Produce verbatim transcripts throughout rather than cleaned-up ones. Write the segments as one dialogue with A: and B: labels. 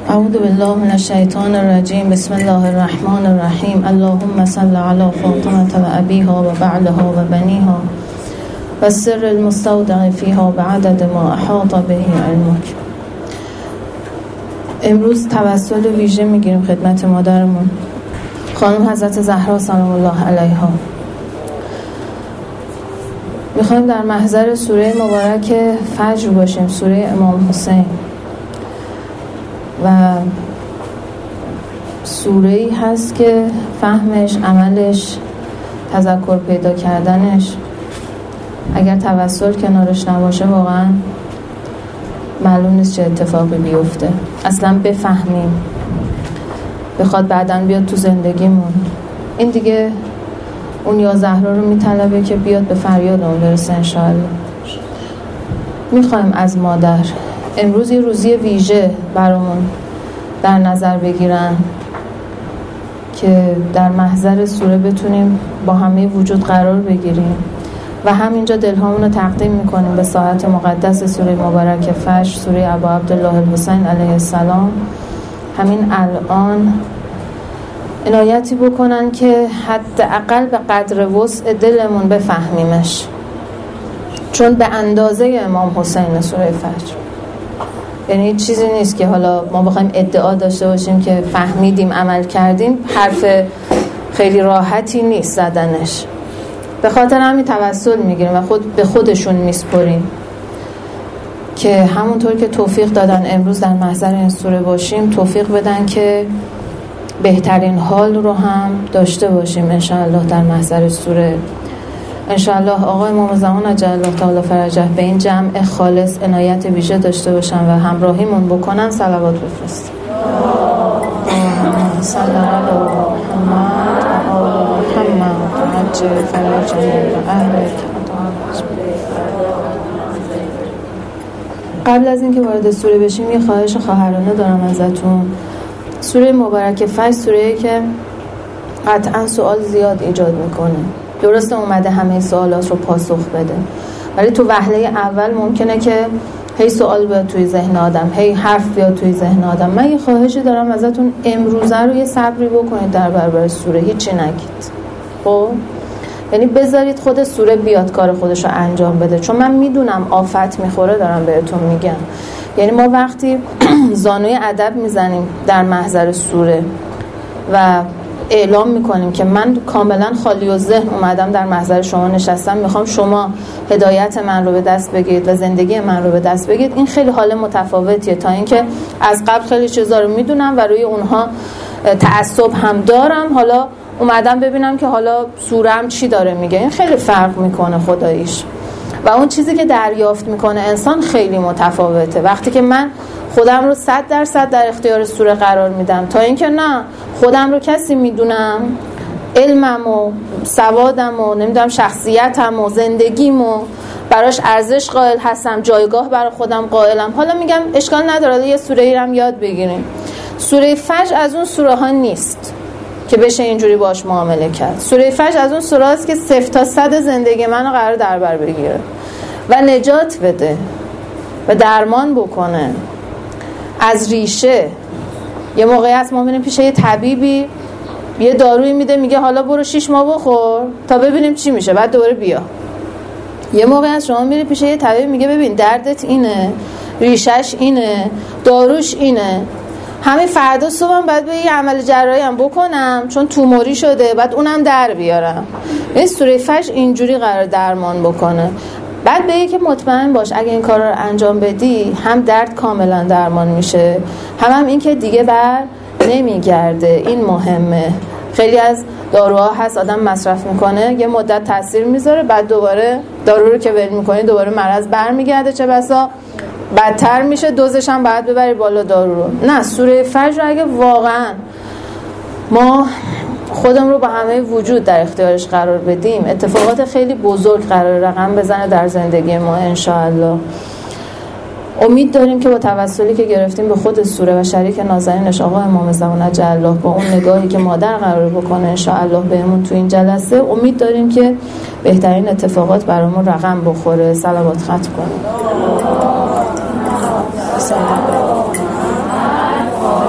A: اعوذ بالله من الشیطان الرجیم. بسم الله الرحمن الرحیم. اللهم صل علی فاطمه و ابیها و بعلها و بنیها و سر المستودع فیها بعدد ما احاط به علمک. امروز توسل ویژه میگیریم خدمت مادرمون خانم حضرت زهرا سلام الله علیها. میخوایم در محضر سوره مبارک فجر باشیم، سوره امام حسین، و سوره‌ای هست که فهمش، عملش، تذکر پیدا کردنش اگر توسل کنارش نباشه واقعا معلوم نیست چه اتفاقی بیفته. اصلا بفهمیم بخواد بعدن بیاد تو زندگیمون، این دیگه اون یا زهرا رو میطلبه که بیاد به فریاد اون برسه انشاءالله. میخوایم از مادر امروز یه روزی ویژه برامون در نظر بگیرن که در محضر سوره بتونیم با همه وجود قرار بگیریم و همینجا دلهامون رو تقدیم میکنیم به ساعت مقدس سوره مبارک فجر، سوره ابا عبدالله الحسین علیه السلام. همین الان عنایتی بکنن که حداقل به قدر وسع دلمون بفهمیمش، چون به اندازه امام حسین سوره فجر، یعنی چیزی نیست که حالا ما بخوایم ادعا داشته باشیم که فهمیدیم عمل کردیم. حرف خیلی راحتی نیست زدنش، به خاطر همین توسل میگیریم و خود به خودشون میسپریم که همونطور که توفیق دادن امروز در محضر این سوره باشیم، توفیق بدن که بهترین حال رو هم داشته باشیم انشاءالله در محضر سوره. انشاءالله آقای امام زمان عجل الله تعالی فرجه به این جمع خالص عنایت ویژه داشته باشن و همراهیمون بکنن. صلوات بفرستیم. صلی علی محمد و آل محمد عجل فرجه و اهل. قبل از اینکه وارد سوره بشیم یه خواهش خواهرانه دارم ازتون. سوره مبارک فجر سوره‌ای که قطعا سوال زیاد ایجاد میکنه. درسته اومده همه سوالات رو پاسخ بده، ولی تو وهله اول ممکنه که هی سوال بیاد توی ذهن آدم، هی حرف بیاد توی ذهن آدم. من یه خواهشی دارم ازتون، امروزه رو یه صبری بکنید در برابر سوره، هیچی نگید. خب یعنی بذارید خود سوره بیاد کار خودش رو انجام بده، چون من میدونم آفت میخوره. دارم بهتون میگم، یعنی ما وقتی زانوی ادب میزنیم در محضر سوره و اعلام میکنیم که من کاملا خالی و ذهن اومدم در محضر شما نشستم، میخوام شما هدایت من رو به دست بگیرید و زندگی من رو به دست بگیرید، این خیلی حال متفاوتیه تا اینکه از قبل خیلی چیزا رو میدونم و روی اونها تعصب هم دارم، حالا اومدم ببینم که حالا سورم چی داره میگه. این خیلی فرق میکنه خداییش، و اون چیزی که دریافت میکنه انسان خیلی متفاوته. وقتی که من خودم رو صد درصد در اختیار سوره قرار میدم، تا اینکه نه خودم رو کسی میدونم، علمم و سوادم و نمیدونم شخصیتم و زندگیم و براش ارزش قائل هستم، جایگاه برای خودم قائلم، حالا میگم اشکال نداره یه سوره ای هم یاد بگیریم. سوره فجر از اون سوره ها نیست که بشه اینجوری باش معامله کرد. سوره فجر از اون سوره است که صفر تا صد زندگی منو قرار در بر بگیره و نجات بده و درمان بکنه از ریشه. یه موقعی هست ما میریم پیش یه طبیبی، یه دارویی میده، میگه حالا برو شیش ماه بخور تا ببینیم چی میشه، بعد دوباره بیا. یه موقعی هست شما میری پیش یه طبیب، میگه ببین دردت اینه، ریشش اینه، داروش اینه، همین فردا صبحم باید به یه عمل جراحی هم بکنم چون توموری شده، بعد اونم در بیارم. این سوره فجر اینجوری قرار درمان بکنه. بعد بگی که مطمئن باش اگه این کار رو انجام بدی هم درد کاملا درمان میشه، هم هم این که دیگه بر نمیگرده. این مهمه. خیلی از داروها هست آدم مصرف میکنه یه مدت تاثیر میذاره، بعد دوباره دارو رو که ول میکنی دوباره مرض برمیگرده، چه بسا بدتر میشه، دوزش هم باید ببری بالا دارو رو. نه، سوره فجر اگه واقعا ما خودم رو با همه وجود در اختیارش قرار بدیم، اتفاقات خیلی بزرگ قرار رقم بزنه در زندگی ما انشاءالله. امید داریم که با توسلی که گرفتیم به خود سوره و شریک نازنینش آقا امام زمان عجل الله، با اون نگاهی که مادر قرار بکنه انشاءالله بهمون تو این جلسه، امید داریم که بهترین اتفاقات برامون رقم بخوره. صلوات ختم کنیم.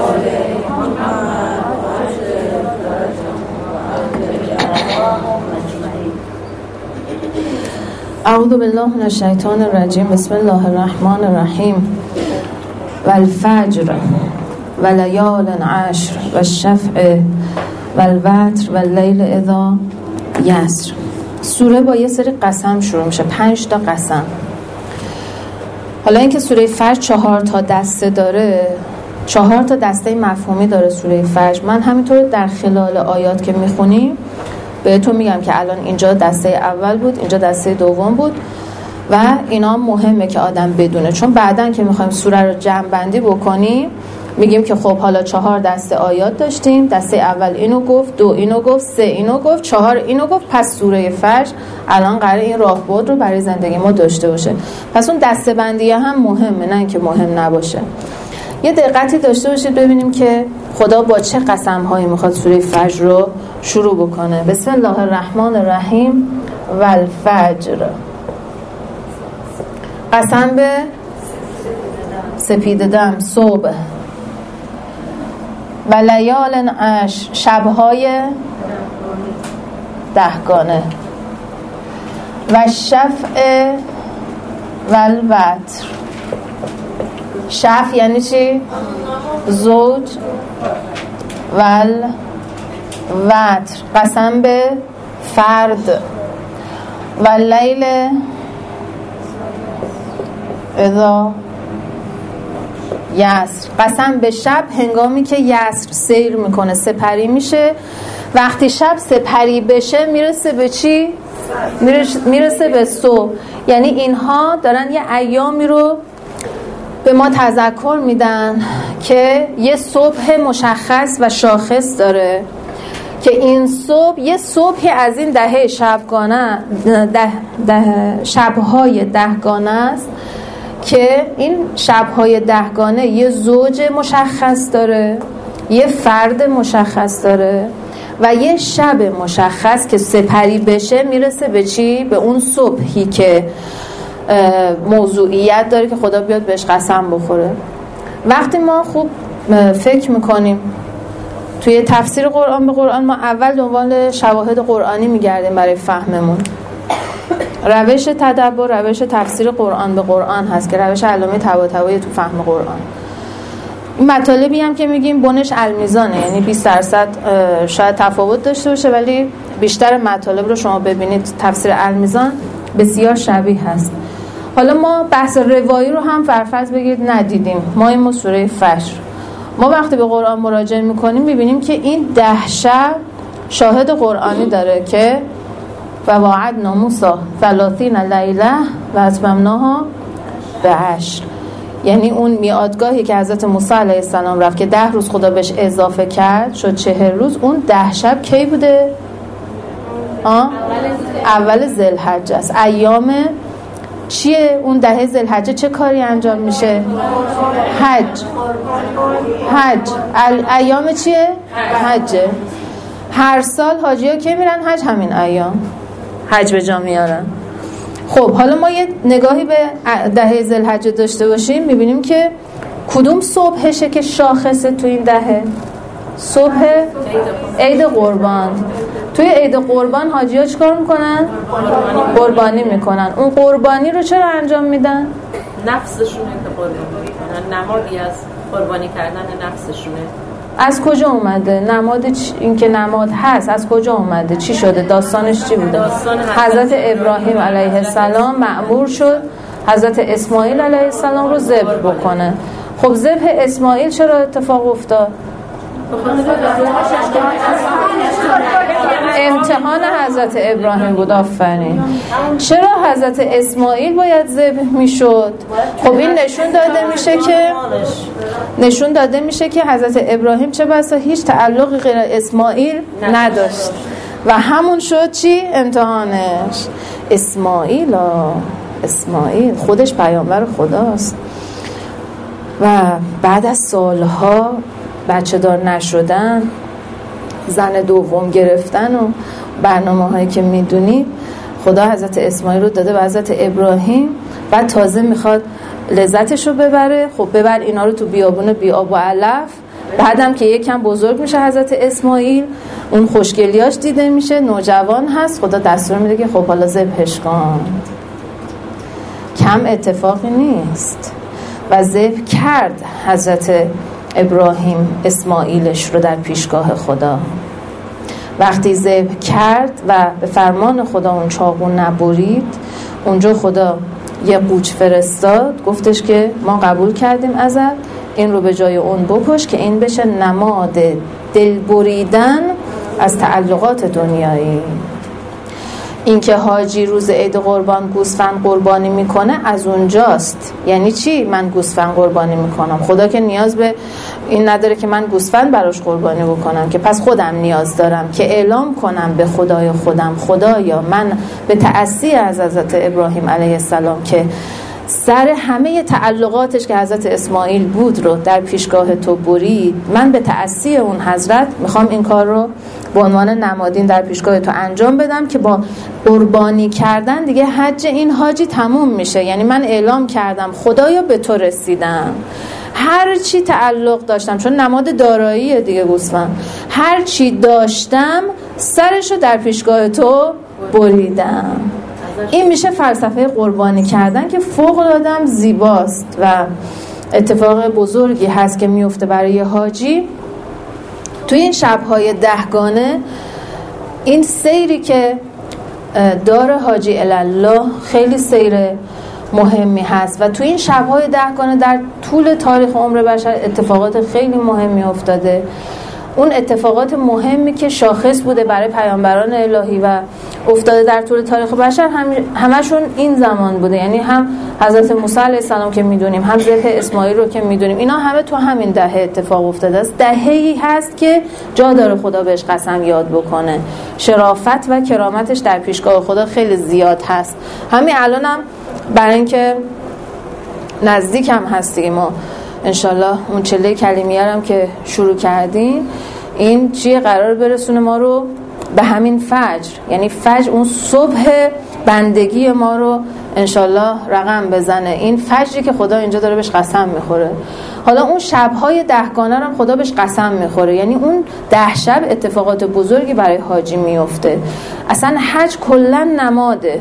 A: اعوذ بالله من الشیطان الرجیم. بسم الله الرحمن الرحیم. والفجر ولیال عشر والشفع والوتر واللیل اذا یسر. سوره با یه سری قسم شروع میشه، پنج تا قسم. حالا اینکه سوره فجر چهار تا دسته داره، چهار تا دسته مفهومی داره سوره فجر. من همینطور در خلال آیات که میخونیم بهتون میگم که الان اینجا دسته اول بود، اینجا دسته دوم بود و اینا مهمه که آدم بدونه، چون بعدن که میخوایم سوره رو جمع بندی بکنیم میگیم که خب حالا چهار دسته آیات داشتیم، دسته اول اینو گفت، دو اینو گفت، سه اینو گفت، چهار اینو گفت، پس سوره فجر الان قراره این راهبرد رو برای زندگی ما داشته باشه. پس اون دسته بندی هم مهمه، نه اینکه مهم نباشه. یه دقتی داشته باشید ببینیم که خدا با چه قسم‌هایی میخواد سوره فجر رو شروع بکنه. بسم الله الرحمن الرحیم. والفجر، قسم به سپید دم، صبح. و لیال عشر، شب‌های دهگانه. و شفع و الوتر. شفع یعنی چی؟ زوج. و الوتر، قسم به فرد. و لیل اذا یسر، قسم به شب هنگامی که یسر سیر میکنه، سپری میشه. وقتی شب سپری بشه میرسه به چی؟ میرسه به صبح. یعنی اینها دارن یه ایامی رو به ما تذکر میدن که یه صبح مشخص و شاخص داره، که این صبح یه صبحی از این دهه شبگانه، ده ده شبهای دهگانه است که این شبهای دهگانه یه زوج مشخص داره، یه فرد مشخص داره و یه شب مشخص که سپری بشه میرسه به چی؟ به اون صبحی که موضوعیت داره که خدا بیاد بهش قسم بخوره. وقتی ما خوب فکر میکنیم توی تفسیر قرآن به قرآن، ما اول دنبال شواهد قرآنی میگردیم برای فهممون. روش تدبر، روش تفسیر قرآن به قرآن هست که روش علامه طباطبایی تو فهم قرآن. این مطالبی هم که میگیم بنش المیزانه، یعنی بیست درصد شاید تفاوت داشته باشه ولی بیشتر مطالب رو شما ببینید تفسیر المیزان بسیار شبیه هست. حالا ما بحث روایی رو هم فرفرض بگید ندیدیم، ما این سوره فجر، ما وقتی به قرآن مراجعه میکنیم میبینیم که این ده شب شاهد قرآنی داره که و وعدنا موسی ثلاثین لیله و اتممناها بعشر، یعنی اون میادگاهی که حضرت موسی علیه السلام رفت که ده روز خدا بهش اضافه کرد شد چهل روز، اون ده شب کی بوده؟ آه؟ اول ذوالحجه است. ایام چیه اون دهه ذوالحجه؟ چه کاری انجام میشه؟ حج. حج ایام چیه؟ حجه. هر سال حاجی ها که میرن حج همین ایام حج به جا میارن. خب حالا ما یه نگاهی به دهه ذوالحجه داشته باشیم میبینیم که کدوم صبحشه که شاخصه تو این دهه؟ صبح عید قربان. توی عید قربان حاجی ها چیکار میکنن؟ قربانی میکنن. اون قربانی رو چرا انجام میدن؟
B: نفسشونه که قربانی میکنن، نمادی از قربانی کردن نفسشونه.
A: از کجا اومده؟ نماد چ... این که نماد هست از کجا اومده؟ چی شده؟ داستانش چی بوده؟
B: داستان
A: حضرت ابراهیم علیه السلام مأمور شد حضرت اسماعیل علیه السلام رو ذبح بکنه. خب ذبح اسماعیل چرا اتفاق افتاد؟ امتحان حضرت ابراهیم بود. آفرین. چرا حضرت اسماعیل باید ذبح میشد؟ خب این نشون داده میشه که نشون داده میشه که حضرت ابراهیم چه بسا هیچ تعلقی غیر اسماعیل نداشت و همون شد چی؟ امتحانش. اسماعیل اسماعیل خودش پیامبر خداست و بعد از سالها بچه دار نشدن، زن دوم گرفتن و برنامه هایی که میدونید، خدا حضرت اسماعیل رو داده به حضرت ابراهیم و تازه میخواد لذتش رو ببره. خب ببر اینا رو تو بیابون بی آب و علف. بعدم که یکم بزرگ میشه حضرت اسماعیل، اون خوشگلیاش دیده میشه، نوجوان هست، خدا دستور میده که خب حالا ذبحش کن. کم اتفاقی نیست و ذبح کرد حضرت ابراهیم اسماعیلش رو در پیشگاه خدا. وقتی ذبح کرد و به فرمان خدا اون چاقو نبرید، اونجا خدا یه قوچ فرستاد، گفتش که ما قبول کردیم ازت، این رو به جای اون بکش که این بشه نماد دل بریدن از تعلقات دنیایی. این که حاجی روز عید قربان گوسفند قربانی میکنه از اونجاست. یعنی چی من گوسفند قربانی میکنم؟ خدا که نیاز به این نداره که من گوسفند براش قربانی بکنم، که پس خودم نیاز دارم که اعلام کنم به خدای خودم، خدایا من به تأسی از حضرت ابراهیم علیه السلام که سر همه تعلقاتش که حضرت اسماعیل بود رو در پیشگاه تو برید، من به تأسی اون حضرت میخوام این کار رو به عنوان نمادین در پیشگاه تو انجام بدم که با قربانی کردن دیگه حج این حاجی تموم میشه. یعنی من اعلام کردم خدایا به تو رسیدم، هر چی تعلق داشتم، چون نماد داراییه دیگه گوسفند، هر چی داشتم سرشو در پیشگاه تو بریدم. این میشه فلسفه قربانی کردن که فوق العاده زیباست و اتفاق بزرگی هست که میفته برای حاجی توی این شب‌های دهگانه. این سیری که داره حاجی الله خیلی سیر مهمی هست و توی این شب‌های دهگانه در طول تاریخ عمر بشر اتفاقات خیلی مهمی افتاده. اون اتفاقات مهمی که شاخص بوده برای پیامبران الهی و افتاده در طول تاریخ بشر هم همشون این زمان بوده. یعنی هم حضرت موسی علیه السلام که میدونیم، هم ذبح اسماعیل رو که میدونیم، اینا همه تو همین دهه اتفاق افتاده است. دهه‌ای هست که جا داره خدا بهش قسم یاد بکنه. شرافت و کرامتش در پیشگاه خدا خیلی زیاد هست. همین الانم برای اینکه نزدیک هم هستیم ما انشالله اون چله کلیمیه هم که شروع کردیم، این چیه قرار برسونه ما رو به همین فجر. یعنی فجر اون صبح بندگی ما رو انشالله رقم بزنه، این فجری که خدا اینجا داره بهش قسم میخوره. حالا اون شبهای دهگانه هم خدا بهش قسم میخوره، یعنی اون ده شب اتفاقات بزرگی برای حاجی میفته. اصلا حج کلا نماده،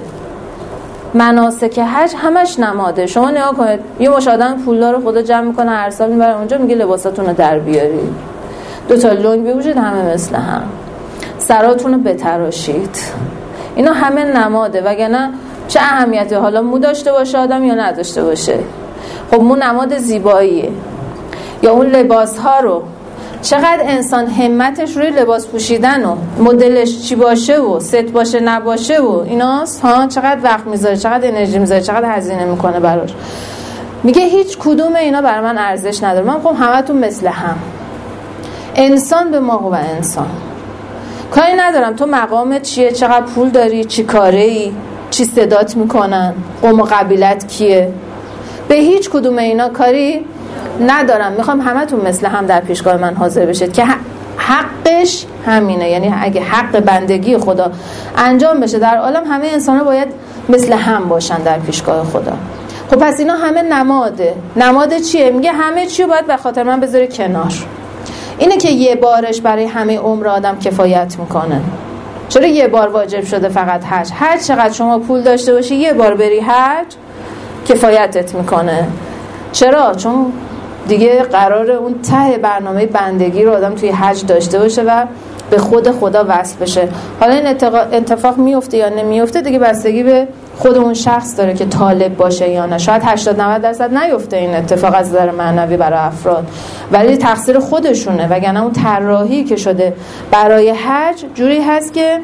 A: مناسک حج همش نماده. شما نگاه کنید یه مش آدم پولدار خدا جمع میکنه هر سال میبره اونجا، میگه لباساتون رو در بیارید، دو تا لنگ بپوشید، همه مثل هم، سراتون رو بتراشید. اینا همه نماده، وگرنه چه اهمیتی حالا مو داشته باشه آدم یا نداشته باشه. خب مو نماد زیباییه. یا اون لباس ها رو چقدر انسان همتش روی لباس پوشیدن و مدلش چی باشه و ست باشه نباشه و ایناست ها، چقدر وقت میذاره، چقدر انرژی میذاره، چقدر هزینه میکنه براش. میگه هیچ کدوم اینا برای من ارزش نداره، من میگم همتون مثل هم، انسان به ما و انسان. کاری ندارم تو مقامت چیه، چقدر پول داری، چی کاره ای، چی صدات میکنن، قوم و قبیلت کیه، به هیچ کدوم اینا کاری ندارم. میخوام همتون مثل هم در پیشگاه من حاضر بشید که حقش همینه. یعنی اگه حق بندگی خدا انجام بشه در عالم، همه انسان‌ها باید مثل هم باشن در پیشگاه خدا. خب پس اینا همه نماده. نماد چیه؟ میگه همه چی رو باید به خاطر من بذاری کنار. اینه که یه بارش برای همه عمر آدم کفایت میکنه. چرا یه بار واجب شده فقط حج؟ هر چقدر شما پول داشته باشی یه بار بری حج کفایتت میکنه. چرا؟ چون دیگه قراره اون ته برنامه بندگی رو آدم توی حج داشته باشه و به خود خدا وصل بشه. حالا این اتفاق میفته یا نمیفته دیگه بستگی به خود اون شخص داره که طالب باشه یا نه. شاید هشتاد نود درصد نیفته این اتفاق از نظر معنوی برای افراد، ولی تقصیر خودشونه، وگرنه اون طراحی که شده برای حج جوری هست که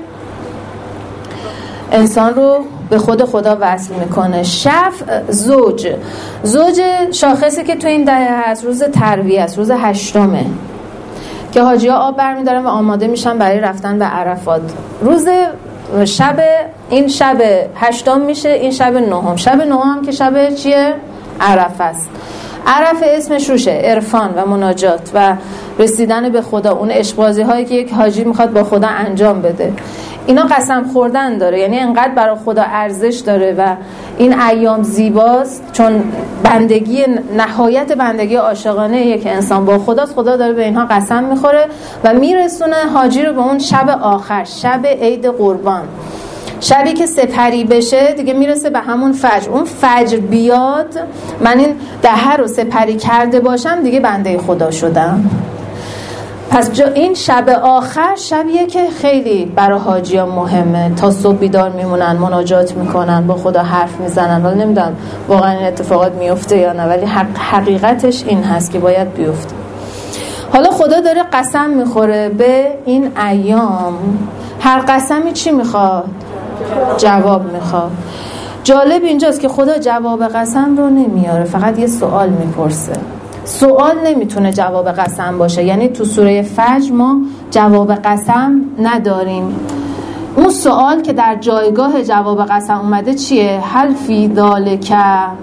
A: انسان رو به خود خدا وصل میکنه. شفع زوج زوج شاخصی که تو این دهه هست روز ترویه است، روز هشتمه که حاجی‌ها آب برمی‌دارن و آماده میشن برای رفتن به عرفات. روز شب این شب هشتم میشه، این شب نهم. شب نهم که شب چیه؟ عرفه است. عرفه اسمش روشه، عرفان و مناجات و رسیدن به خدا، اون عشق‌بازی هایی که یک حاجی میخواد با خدا انجام بده. اینا قسم خوردن داره، یعنی انقدر برای خدا ارزش داره و این ایام زیباست چون بندگی، نهایت بندگی عاشقانه یک انسان با خداست. خدا داره به اینها قسم میخوره و میرسونه حاجی رو به اون شب آخر، شب عید قربان. شبی که سپری بشه دیگه میرسه به همون فجر. اون فجر بیاد، من این دهه رو سپری کرده باشم دیگه بنده خدا شدم. پس این شب آخر شبیه که خیلی برای حاجی‌ها مهمه، تا صبح بیدار میمونن، مناجات میکنن، با خدا حرف میزنن. ولی نمیدونم واقعا این اتفاقات میفته یا نه، ولی حق حقیقتش این هست که باید بیفته. حالا خدا داره قسم میخوره به این ایام. هر قسمی چی میخواد؟ جواب میخواد. جالب اینجاست که خدا جواب قسم رو نمیاره، فقط یه سوال میپرسه. سوال نمیتونه جواب قسم باشه، یعنی تو سوره فجر ما جواب قسم نداریم. اون سوال که در جایگاه جواب قسم اومده چیه؟ هل فی ذالک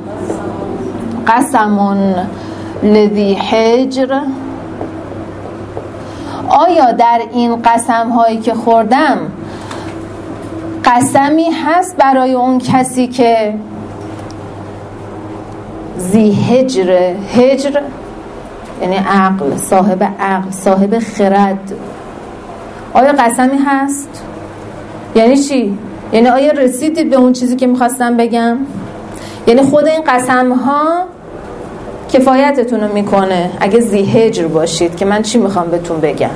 A: قسم لذی حجر؟ آیا در این قسم هایی که خوردم قسمی هست برای اون کسی که ذی حجر، حجر یعنی عقل، صاحب عقل، صاحب خرد. آیا قسمی هست؟ یعنی چی؟ یعنی آیا رسیدید به اون چیزی که میخواستم بگم؟ یعنی خود این قسم ها کفایتتون رو میکنه اگه ذی حجر باشید که من چی میخوام بهتون بگم.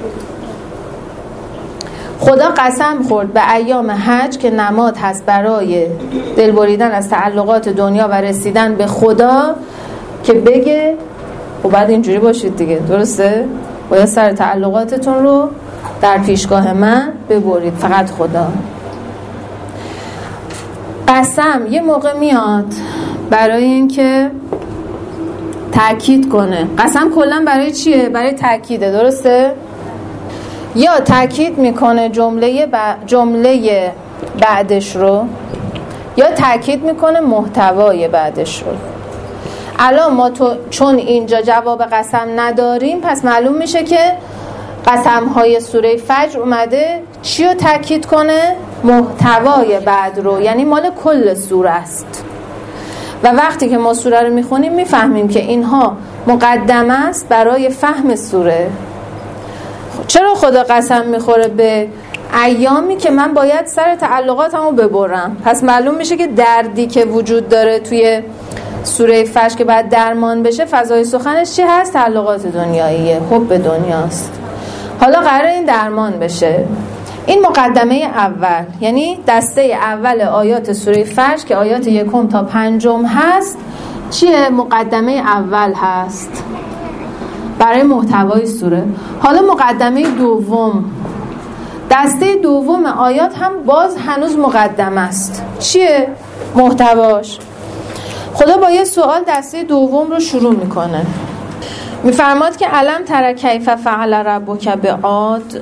A: خدا قسم خورد به ایام حج که نماد هست برای دل بریدن از تعلقات دنیا و رسیدن به خدا، که بگه و بعد اینجوری باشید دیگه، درسته؟ باید سر تعلقاتتون رو در پیشگاه من ببرید، فقط خدا. قسم یه موقع میاد برای این که تأکید کنه. قسم کلا برای چیه؟ برای تأکیده، درسته؟ یا تأکید میکنه جمله ب... جمله بعدش رو، یا تأکید میکنه محتوای بعدش رو. الان ما تو چون اینجا جواب قسم نداریم، پس معلوم میشه که قسم های سوره فجر اومده چی رو تأکید کنه؟ محتوای بعد رو، یعنی مال کل سوره است. و وقتی که ما سوره رو میخونیم میفهمیم که اینها مقدمه است برای فهم سوره. چرا خدا قسم میخوره به ایامی که من باید سر تعلقاتمو ببرم؟ پس معلوم میشه که دردی که وجود داره توی سوره فجر که باید درمان بشه، فضای سخنش چی هست؟ تعلقات دنیاییه، حب دنیاست. حالا قراره این درمان بشه. این مقدمه اول، یعنی دسته اول آیات سوره فجر که آیات یکم تا پنجم هست، چیه؟ مقدمه اول هست برای محتوای سوره. حالا مقدمه دوم، دسته دوم آیات هم باز هنوز مقدمه است. چیه محتواش؟ خدا با یه سوال دسته دوم رو شروع میکنه. میفرماد که علم تر کیف فعل ربک بعاد،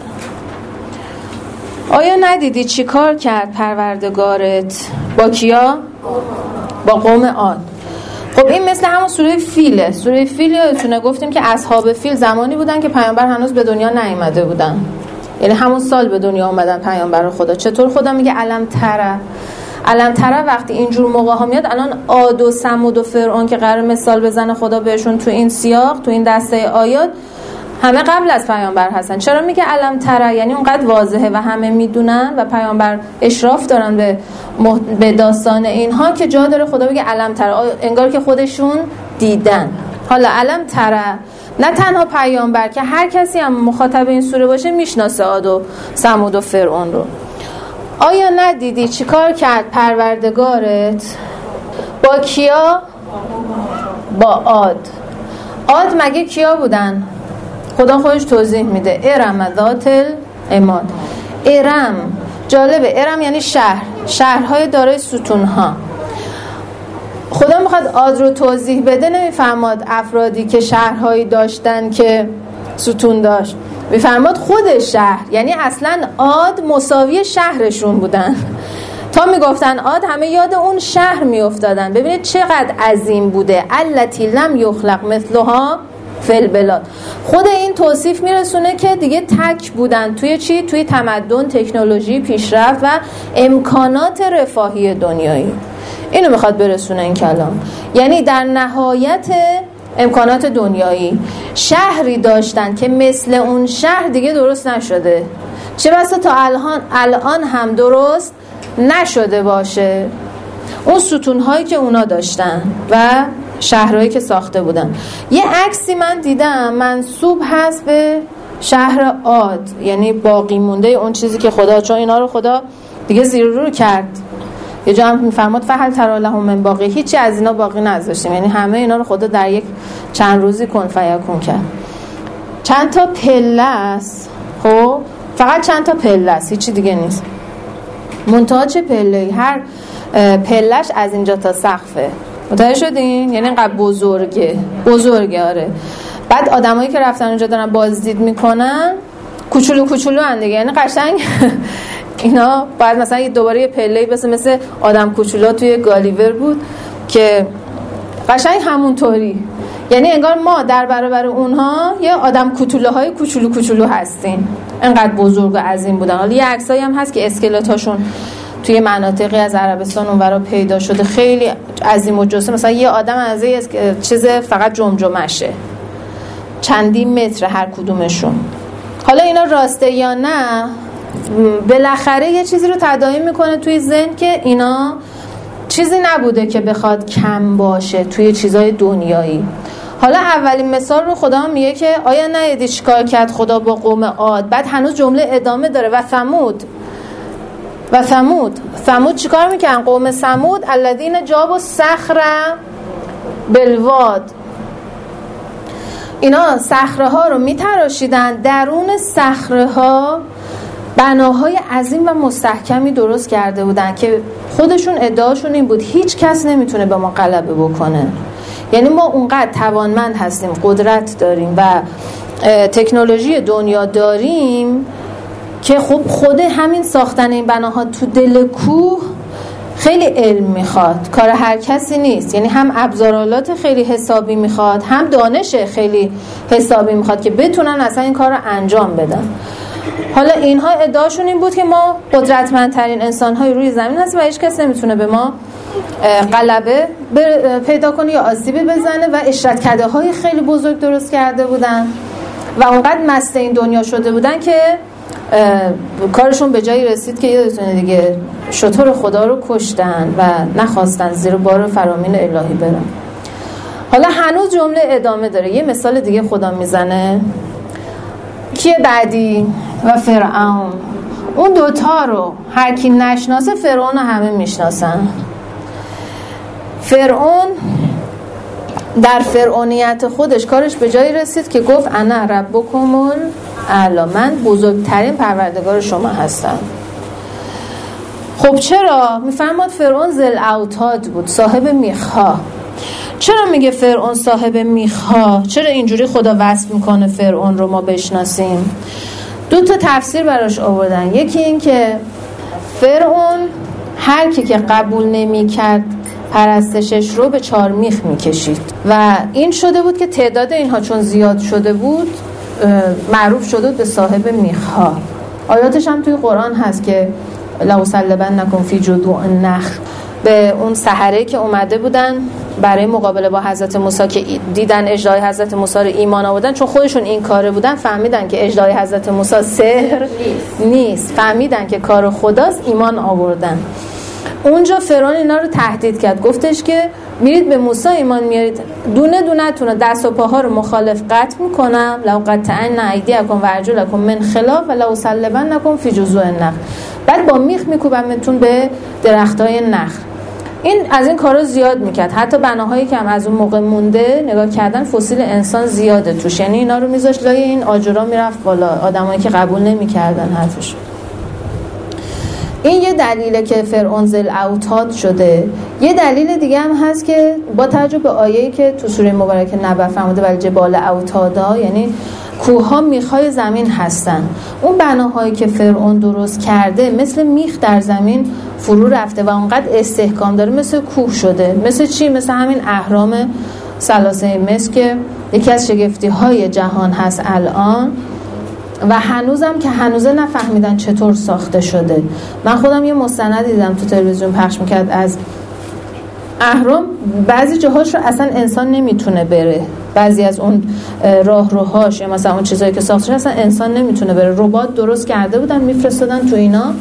A: آیا ندیدی چی کار کرد پروردگارت با کیا؟ با قوم عاد. خب این مثل همون سوره فیله. سوره فیل یادتونه گفتیم که اصحاب فیل زمانی بودن که پیامبر هنوز به دنیا نیامده بودن، یعنی همون سال به دنیا اومدن پیامبر خدا. چطور خدا میگه علم تره؟ علم تره وقتی اینجور موقع ها میاد، الان عاد و ثمود و فرعون که قرار مثال بزنه خدا بهشون تو این سیاق، تو این دسته آیات، همه قبل از پیامبر هستن. چرا میگه علم تره؟ یعنی اونقدر واضحه و همه میدونن و پیامبر اشراف دارن به مح... به داستان اینها که جا داره خدا بگه علم تره، انگار که خودشون دیدن. حالا علم تره نه تنها پیامبر که هر کسی هم مخاطب این سوره باشه میشناسه عاد و ثمود و فرعون رو. آیا ندیدی چیکار کرد پروردگارت با کیا؟ با عاد. عاد مگه کیا بودن؟ خدا خودش توضیح میده. ارم ذات العماد. ارم جالبه، ارم یعنی شهر، شهرهای دارای ستونها. خدا میخواد عاد رو توضیح بده، نمیفهماد افرادی که شهرهایی داشتن که ستون داشت، میفهماد خود شهر، یعنی اصلا عاد مساوی شهرشون بودن. تا میگفتن عاد همه یاد اون شهر میافتادن. ببینید چقدر عظیم بوده. التی لم یخلق مثلها فی البلاد. خود این توصیف میرسونه که دیگه تک بودن توی چی؟ توی تمدن، تکنولوژی، پیشرفت و امکانات رفاهی دنیایی. اینو میخواد برسونه این کلام. یعنی در نهایت امکانات دنیایی شهری داشتن که مثل اون شهر دیگه درست نشده، چه بسا تا الان الان هم درست نشده باشه، اون ستونهایی که اونا داشتن و شهرهایی که ساخته بودن. یه عکسی من دیدم منسوب هست به شهر عاد، یعنی باقی مونده اون چیزی که خدا، چون اینا رو خدا دیگه زیر رو کرد. یه جا هم میفرماد فهل تری لهم من باقی، هیچی از اینا باقی نذاشتیم، یعنی همه اینا رو خدا در یک چند روزی کن فیکون کرد. چند تا پله است، خب فقط چند تا پله است، هیچی دیگه نیست. منتها چه پله‌ای، هر پلهش از اینجا تا سقفه. متوجه شدین؟ یعنی اینقدر بزرگه بزرگه آره. بعد آدمایی که رفتن اونجا دارن بازدید میکنن کوچولو کوچولو ان دیگه، یعنی قشنگ اینا بعد مثلا یه دوباره یه پله‌ای مثل مثل آدم کوچولا توی گالیور بود که قشنگ همونطوری، یعنی انگار ما در برابر اونها یه آدم کوچولوهای کوچولو کوچولو هستیم، انقدر بزرگ و عظیم بودن. حالا یه عکسایی هم هست که اسکلتاشون توی مناطقی از عربستان اونورا پیدا شده، خیلی عظیم و جسم، مثلا یه آدم از یه چیز فقط جمجمشه، چندین متر هر کدومشون. حالا اینا راسته یا نه، بالاخره یه چیزی رو تداعی میکنه توی ذهن که اینا چیزی نبوده که بخواد کم باشه توی چیزای دنیایی. حالا اولین مثال رو خدا میگه که آیا ندیدی چیکار کرد خدا با قوم عاد؟ بعد هنوز جمله ادامه داره و ثمود و ثمود ثمود چیکار میکنن؟ قوم ثمود الذین جابوا الصخر بالواد، اینا صخره ها رو میتراشیدن، درون صخره ها بناهای عظیم و مستحکمی درست کرده بودن که خودشون ادعاشون این بود هیچ کس نمیتونه به ما غلبه بکنه. یعنی ما اونقدر توانمند هستیم، قدرت داریم و تکنولوژی دنیا داریم که خب خود همین ساختن این بناها تو دل کوه خیلی علم میخواد، کار هر کسی نیست. یعنی هم ابزارالات خیلی حسابی میخواد، هم دانش خیلی حسابی میخواد که بتونن اصلا این کار رو انجام بدن. حالا اینها ادعاشون این بود که ما قدرتمندترین انسان‌های روی زمین هستیم و هیچ کس نمیتونه به ما غلبه پیدا کنه یا آسیبی بزنه و اشرتکده‌های خیلی بزرگ درست کرده بودن و اونقدر مست این دنیا شده بودن که کارشون به جایی رسید که یادتونه دیگه شتر خدا رو کشتن و نخواستن زیر بار فرامین الهی برن. حالا هنوز جمله ادامه داره. یه مثال دیگه خدا میزنه کیه بعدی؟ و فرعون. اون دوتا رو هر کی نشناسه فرعون همه میشناسن. فرعون در فرعونیت خودش کارش به جایی رسید که گفت انا ربکم الاعلی، من بزرگترین پروردگار شما هستم. خب چرا؟ میفرماد فرعون ذل اوتاد بود، صاحب میخها. چرا میگه فرعون صاحب میخها؟ چرا اینجوری خدا وصف میکنه فرعون رو ما بشناسیم؟ دو تا تفسیر براش آوردن. یکی این که فرعون هر کی که قبول نمیکرد پرستشش رو به چار میخ میکشید و این شده بود که تعداد اینها چون زیاد شده بود معروف شده بود به صاحب میخها. آیاتش هم توی قرآن هست که لأصلبنکم فی جذوع النخل، به اون سحره که اومده بودن برای مقابله با حضرت موسی که دیدن اژدهای حضرت موسی رو ایمان آوردن، چون خودشون این کاره بودن فهمیدن که اژدهای حضرت موسی سحر نیست، فهمیدن که کار خداست، ایمان آوردن. اونجا فرعون اینا رو تهدید کرد، گفتش که میرید به موسی ایمان میارید دونه دونه تونه دست و پاها رو مخالف قطع میکنم، لو قطعن ایدیکم و ارجلکم من خلاف و لو صلبنکم فی جذوع النخل، بعد با میخ میکوبمتون به درختای نخل. این از این کارا زیاد میکرد. حتی بناهایی که هم از اون موقع مونده نگاه کردن فسیل انسان زیاده توش، یعنی اینا رو میذاشت لای این آجرا میرفت بالا، آدمایی که قبول نمیکردن حرفش. این یه دلیله که فرعون ذل اوتاد شده. یه دلیل دیگه هم هست که با توجه به آیه‌ای که تو سوره مبارکه نبأ فرموده ولی جبال اوتادا، یعنی کوه‌ها میخای زمین هستن. اون بناهایی که فرعون درست کرده مثل میخ در زمین فرو رفته و اونقدر استحکام داره مثل کوه شده. مثل چی؟ مثل همین اهرام ثلاثه مصر که یکی از شگفتی‌های جهان هست الان و هنوزم که هنوزه نفهمیدن چطور ساخته شده. من خودم یه مستند دیدم تو تلویزیون پخش میکرد از اهرام، بعضی جاهاش رو اصلا انسان نمیتونه بره، بعضی از اون راهروهاش یا مثلا اون چیزایی که ساخته شده اصلا انسان نمیتونه بره، ربات درست کرده بودن میفرستادن تو اینا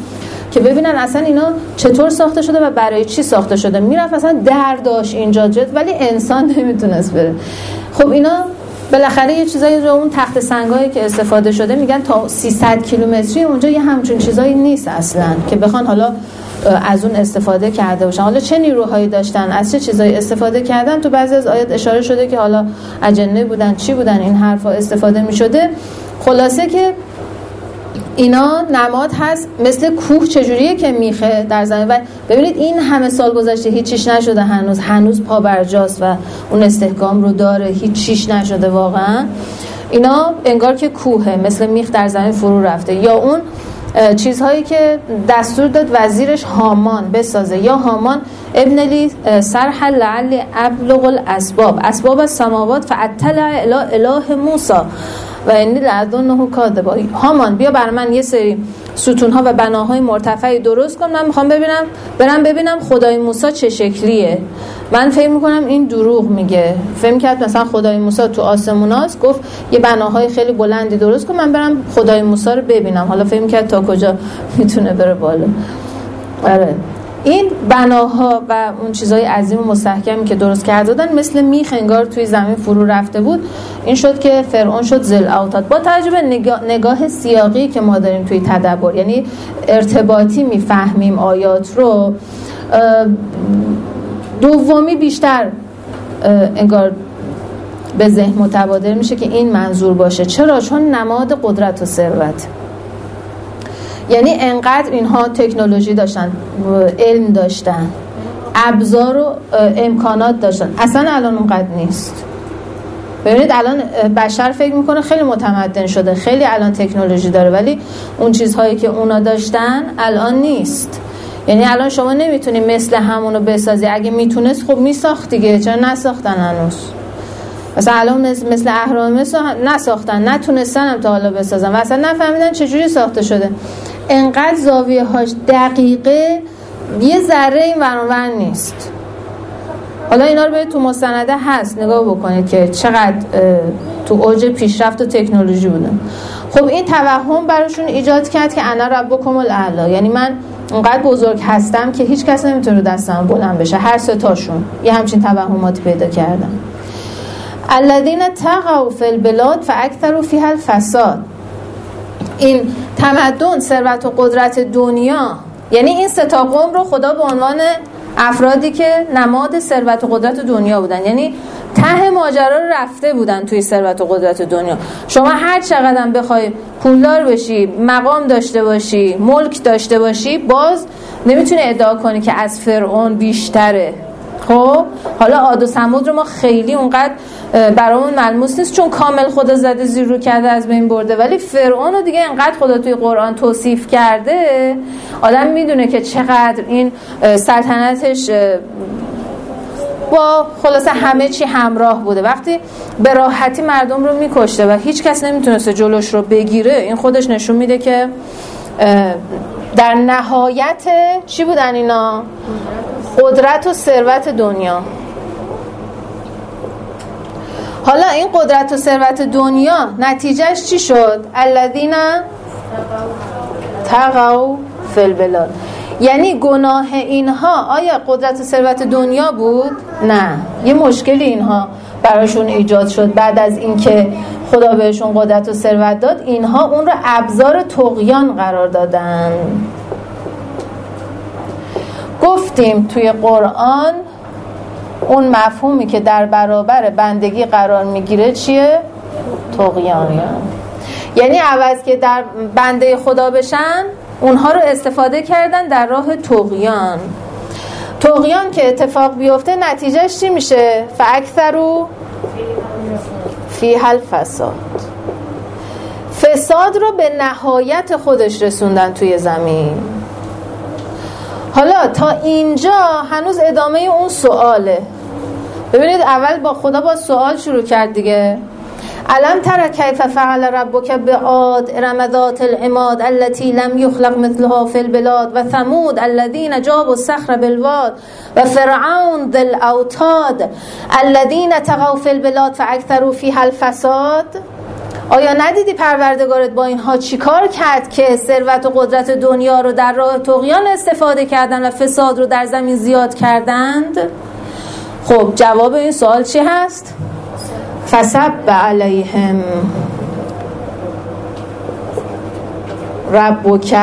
A: که ببینن اصلا اینا چطور ساخته شده و برای چی ساخته شده. میرفت اصلا در داشت اینجا جد، ولی انسان نمیتونست بره. خب اینا بالاخره یه چیزایی رو اون تخت سنگایی که استفاده شده میگن تا سیصد کیلومتری اونجا یه همچون چیزایی نیست اصلا که بخوان حالا از اون استفاده کرده باشن. حالا چه نیروهایی داشتن، از چه چیزایی استفاده کردن، تو بعضی از آیات اشاره شده که حالا اجنه بودن، چی بودن، این حرفا استفاده میشده. خلاصه که اینا نماد هست مثل کوه چجوریه که میخه در زمین و ببینید این همه سال گذشته هیچ چیش نشده، هنوز هنوز پا برجاست و اون استحکام رو داره، هیچ چیش نشده واقعا. اینا انگار که کوهه، مثل میخ در زمین فرو رفته. یا اون چیزهایی که دستور داد وزیرش هامان بسازه، یا هامان ابن لی سرح لعل ابلغ الاسباب اسباب السماوات فاطلع الی اله موسی و انی لأظنه کاذبا. هامان بیا بر من یه سری ستونها و بناهای مرتفعی درست کن، من میخوام ببینم برم ببینم خدای موسی چه شکلیه. من فکر میکنم این دروغ میگه، فکر کرد مثلا خدای موسی تو آسموناست، گفت یه بناهای خیلی بلندی درست کن من برم خدای موسی رو ببینم. حالا فکر کرد تا کجا میتونه بره بالا. آره این بناها و اون چیزای عظیم و مستحکمی که درست کرده بودن مثل میخ انگار توی زمین فرو رفته بود. این شد که فرعون شد ذل اوتاد. با توجه به نگاه, نگاه سیاقی که ما داریم توی تدبر، یعنی ارتباطی میفهمیم آیات رو، دومی بیشتر انگار به ذهن متبادر میشه که این منظور باشه. چرا؟ چون نماد قدرت و ثروت، یعنی انقدر اینها تکنولوژی داشتن، علم داشتن، ابزار و امکانات داشتن. اصلا الان اونقدر نیست. ببینید الان بشر فکر میکنه خیلی متمدن شده، خیلی الان تکنولوژی داره، ولی اون چیزهایی که اونا داشتن الان نیست. یعنی الان شما نمیتونی مثل همونو بسازی. اگه میتونست خب میساخت دیگه، چرا نساختن هنوز؟ مثلا الان مثل اهرام مصر نساختن، نتونستن هم تا حالا بسازن و اصلا نفهمیدن چجوری ساخته شده. انقدر زاویه هاش دقیقه، یه ذره این ورانور نیست. حالا اینا رو برید تو مستنده هست نگاه بکنید که چقدر تو اوج پیشرفت و تکنولوژی بودن. خب این توهم براشون ایجاد کرد که انا ربکم الاعلی، یعنی من اونقدر بزرگ هستم که هیچ کس نمیتونه رو دستم بلند بشه. هر سه تاشون یه همچین توهماتی پیدا کردن. الذین طغوا فی البلاد فاکثروا فیها الفساد. این تمدن، ثروت و قدرت دنیا، یعنی این سه تا قوم رو خدا به عنوان افرادی که نماد ثروت و قدرت دنیا بودن، یعنی ته ماجرا رو رفته بودن توی ثروت و قدرت دنیا. شما هر چقدر بخوای پولدار بشی، مقام داشته باشی، ملک داشته باشی، باز نمیتونی ادعا کنی که از فرعون بیشتره. خب حالا عاد و ثمود رو ما خیلی اونقدر برامون ملموس نیست چون کامل خدا زده زیر رو کرده از بین برده، ولی فرعون رو دیگه انقدر خدا توی قرآن توصیف کرده، آدم میدونه که چقدر این سلطنتش با خلاصه همه چی همراه بوده. وقتی به راحتی مردم رو میکشته و هیچ کس نمیتونسته جلوش رو بگیره، این خودش نشون میده که در نهایت چی بودن اینا؟ قدرت و ثروت دنیا. حالا این قدرت و ثروت دنیا نتیجهش چی شد؟ الذین طغوا فی البلاد. یعنی گناه اینها آیا قدرت و ثروت دنیا بود؟ نه، یه مشکلی اینها براشون ایجاد شد بعد از اینکه خدا بهشون قدرت و ثروت داد. اینها اون رو ابزار طغیان قرار دادن. گفتیم توی قرآن اون مفهومی که در برابر بندگی قرار میگیره چیه؟ طغیان. یعنی عوض که در بنده خدا بشن، اونها رو استفاده کردن در راه طغیان. طغیان که اتفاق بیفته نتیجهش چی میشه؟ فاکثروا فیها الفساد. فساد رو به نهایت خودش رسوندن توی زمین. حالا تا اینجا هنوز ادامه اون سواله. ببینید اول با خدا با سوال شروع کرد دیگه. الم تر کیف فعل ربک بعاد ارم ذات العماد التي لم يخلق مثلها في البلاد و ثمود الذين جابوا الصخر بالواد و فرعون ذی الاوتاد الذين طغوا في البلاد فاكثروا فيها الفساد. آیا ندیدی پروردگارت با اینها چیکار کرد که ثروت و قدرت دنیا رو در راه طغیان استفاده کردن و فساد رو در زمین زیاد کردند؟ خب جواب این سوال چی هست؟ فسب علیهم ربک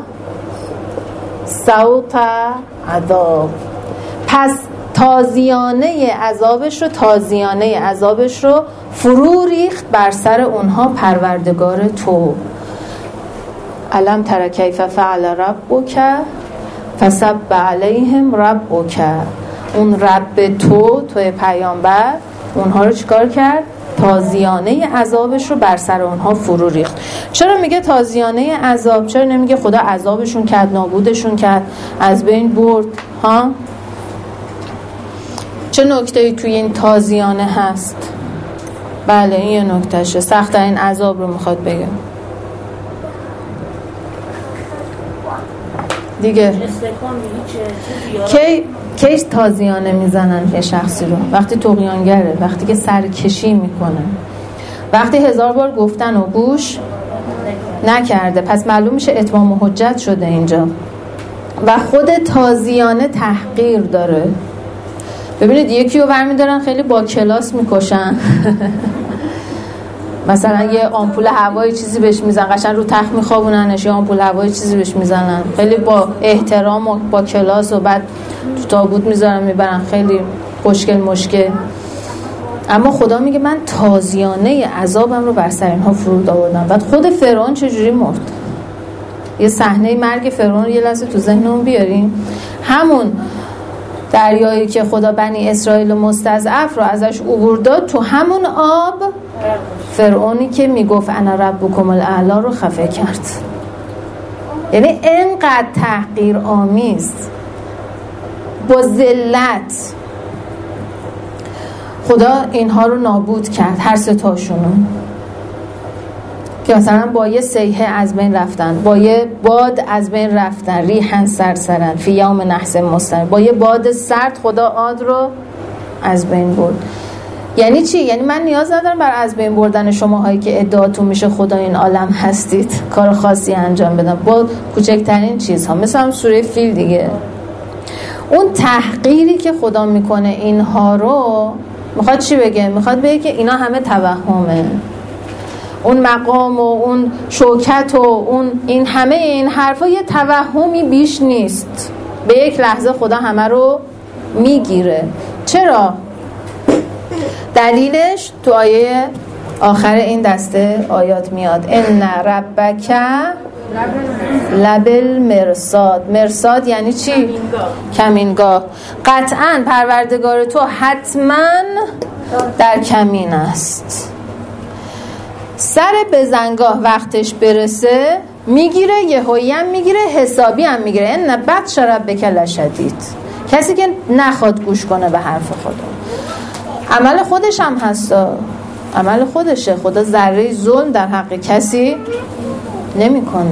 A: صوت عذاب. پس تازیانه عذابش رو تازیانه عذابش رو فرو ریخت بر سر اونها پروردگار تو. الم تر کیف فعل ربک فسب علیهم ربک. اون رب تو توی پیامبر اونها رو چیکار کرد؟ تازیانه عذابش رو بر سر اونها فرو ریخت. چرا میگه تازیانه عذاب؟ چرا نمیگه خدا عذابشون کرد، نابودشون کرد، از بین برد؟ ها؟ چه نکته‌ای توی این تازیانه هست؟ بله این یه نکتهشه. سخت این عذاب رو میخواد بگه دیگه. کی کی تازیانه میزنن یه شخصی رو؟ وقتی طغیانگره، وقتی که سرکشی میکنه، وقتی هزار بار گفتن و گوش نکرده. پس معلوم میشه اتمام حجت شده اینجا. و خود تازیانه تحقیر داره. ببینید یکی رو برمیدارن خیلی با کلاس میکشن مثلا یه آمپول هوایی چیزی بهش میزنن، قشنگ رو تخت میخوابوننش، یه آمپول هوایی چیزی بهش میزنن خیلی با احترام و با کلاس، و بعد تو تابوت میذارن میبرن، خیلی خوشگل مشکل. اما خدا میگه من تازیانه عذابم رو بر سر اینها فرود آوردم. بعد خود فرعون چجوری مرد؟ یه صحنه مرگ فرعون رو یه لحظه تو ذهنمون بیاریم. همون دریایی که خدا بنی اسرائیل مستضعف رو ازش عبور داد، تو همون آب فرعونی که میگفت انا ربکم الاعلی رو خفه کرد. یعنی اینقدر تحقیر آمیز با ذلت خدا اینها رو نابود کرد، هر سه تاشونو، که مثلا با یه صیحه از بین رفتن، با یه باد از بین رفتن، ریحن سرسرن فی یوم نحس مستمر، با یه باد سرد خدا عاد رو از بین برد. یعنی چی؟ یعنی من نیاز ندارم بر از بین بردن شماهایی که ادعاتون میشه خدا این عالم هستید کار خاصی انجام بدم با کوچکترین چیزها، مثل هم سوره فیل دیگه. اون تحقیری که خدا میکنه اینها رو، میخواد چی بگه؟ میخواد بگه که اینا همه توهمه. اون مقام و اون شوکت و اون این همه این حرفا یه توهمی بیش نیست. به یک لحظه خدا همه رو میگیره. چرا؟ دلیلش تو آیه آخر این دسته آیات میاد. ان ربک لبل مرصاد. مرصاد یعنی چی؟ کمینگاه. کمینگاه. قطعاً پروردگار تو حتماً در کمین است. سر بزنگاه وقتش برسه میگیره، یهویی هم میگیره، حسابی هم میگیره. ان بطش ربک لشدید. کسی که نخواد گوش کنه به حرف خدا، عمل خودش هم هستا، عمل خودشه. خدا ذره ظلم در حق کسی نمیکنه.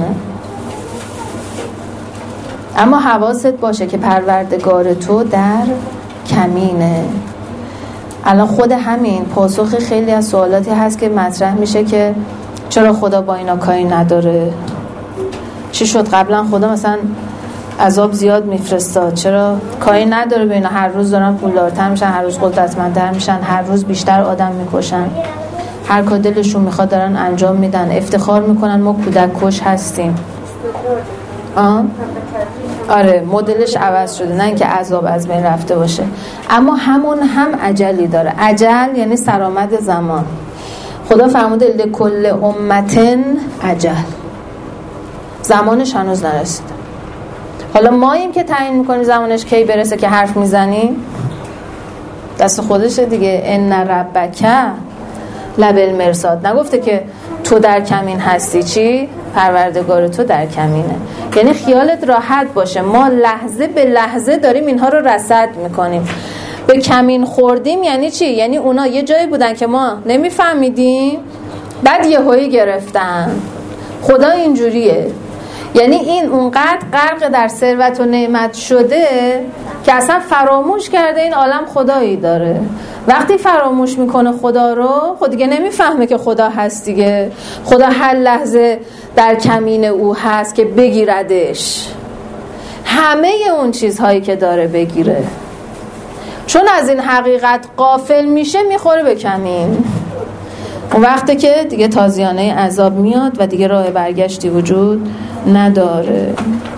A: اما حواست باشه که پروردگار تو در کمینه. الان خود همین پاسخ خیلی از سوالاتی هست که مطرح میشه که چرا خدا با اینا کاری نداره؟ چی شد قبلا خدا مثلا عذاب زیاد میفرستاد، چرا کاری نداره به اینا؟ هر روز دارن پولدارتر میشن، هر روز قدرتمندتر میشن، هر روز بیشتر آدم میکشن، هر کار دلشون میخواد دارن انجام میدن، افتخار میکنن ما کودک کش هستیم. آه؟ آره مدلش عوض شده، نه اینکه عذاب از بین رفته باشه. اما همون هم عجلی داره. عجل یعنی سرآمد زمان. خدا فرموده لکل امتن عجل، زمانش هنوز نرسیده. حالا ماییم که تعیین میکنیم زمانش کی برسه که حرف میزنیم، دست خودشه دیگه. ان ربک لبل مرصاد. نگفته که تو در کمین هستی. چی؟ پروردگار تو در کمینه. یعنی خیالت راحت باشه، ما لحظه به لحظه داریم اینها رو رصد میکنیم. به کمین خوردیم یعنی چی؟ یعنی اونا یه جایی بودن که ما نمیفهمیدیم، بعد یهویی گرفتن. خدا اینجوریه. یعنی این اونقدر غرق در ثروت و نعمت شده که اصلا فراموش کرده این عالم خدایی داره. وقتی فراموش میکنه خدا رو، خود دیگه نمیفهمه که خدا هست دیگه. خدا هر لحظه در کمین او هست که بگیردش، همه اون چیزهایی که داره بگیره. چون از این حقیقت غافل میشه میخوره به کمین. اون وقته که دیگه تازیانه عذاب میاد و دیگه راه برگشتی وجود نداره.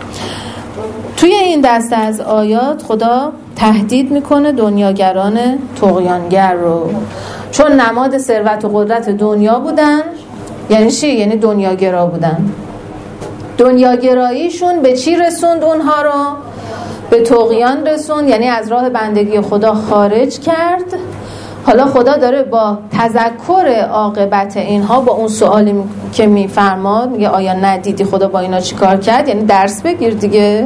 A: توی این دسته از آیات خدا تهدید میکنه دنیاگران طغیانگر رو، چون نماد ثروت و قدرت دنیا بودن. یعنی چی؟ یعنی دنیاگرا بودن. دنیاگراییشون به چی رسوند اونها رو؟ به طغیان رسوند، یعنی از راه بندگی خدا خارج کرد. حالا خدا داره با تذکر عاقبت اینها، با اون سوالی که میفرماد، میگه آیا ندیدی خدا با اینا چی کار کرد؟ یعنی درس بگیر دیگه.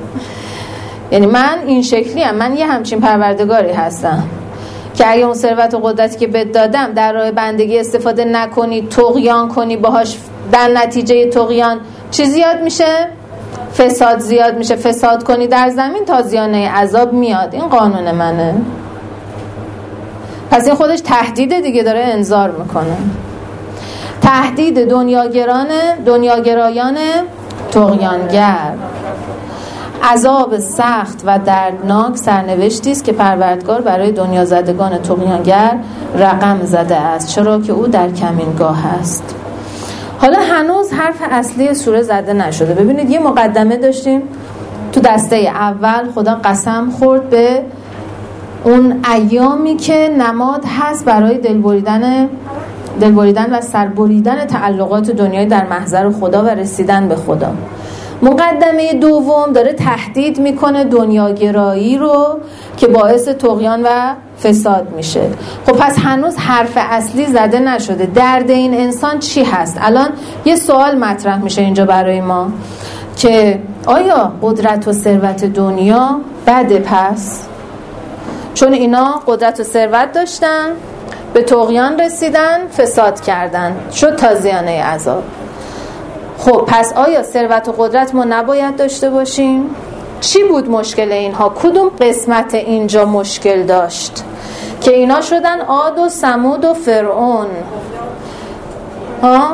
A: یعنی من این شکلی هم، من یه همچین پروردگاری هستم که اگه اون ثروت و قدرتی که بهت دادم در راه بندگی استفاده نکنی، طغیان کنی باهاش، در نتیجه طغیان چی زیاد میشه؟ فساد زیاد میشه. فساد کنی در زمین، تازیانه عذاب میاد. این قانون منه. پس این خودش تهدید دیگه، داره انذار میکنه. تهدید دنیاگران دنیاگرایان طغیانگر. عذاب سخت و دردناک سرنوشتی است که پروردگار برای دنیا زدگان طغیانگر رقم زده است، چرا که او در کمینگاه است. حالا هنوز حرف اصلی سوره زده نشده. ببینید یه مقدمه داشتیم تو دسته اول. خدا قسم خورد به اون ایامی که نماد هست برای دلبریدن دلبریدن و سربریدن تعلقات دنیای در محضر خدا و رسیدن به خدا. مقدمه دوم داره تهدید میکنه دنیاگرایی رو که باعث طغیان و فساد میشه. خب پس هنوز حرف اصلی زده نشده. درد این انسان چی هست؟ الان یه سوال مطرح میشه اینجا برای ما که آیا قدرت و ثروت دنیا بده؟ پس چون اینا قدرت و ثروت داشتن، به طغیان رسیدن، فساد کردن، شد تازیانه عذاب. خب پس آیا ثروت و قدرت ما نباید داشته باشیم؟ چی بود مشکل اینها؟ کدوم قسمت اینجا مشکل داشت که اینا شدن عاد و ثمود و فرعون؟ ها؟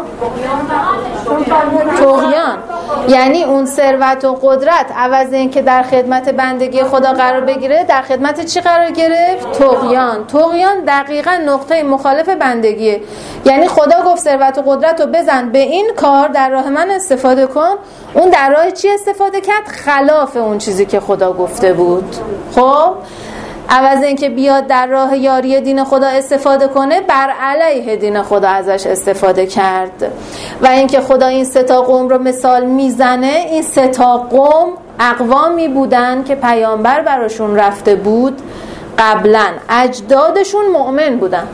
A: طغیان. یعنی اون ثروت و قدرت عوض این که در خدمت بندگی خدا قرار بگیره، در خدمت چی قرار گرفت؟ طغیان. طغیان دقیقاً نقطه مخالف بندگیه. یعنی خدا گفت ثروت و قدرت رو بزن به این کار، در راه من استفاده کن. اون در راه چی استفاده کرد؟ خلاف اون چیزی که خدا گفته بود. خب عوض این که بیاد در راه یاری دین خدا استفاده کنه، بر علیه دین خدا ازش استفاده کرد. و اینکه خدا این سه تا قوم رو مثال میزنه، این سه تا قوم اقوامی بودن که پیامبر براشون رفته بود قبلا، اجدادشون مؤمن بودن.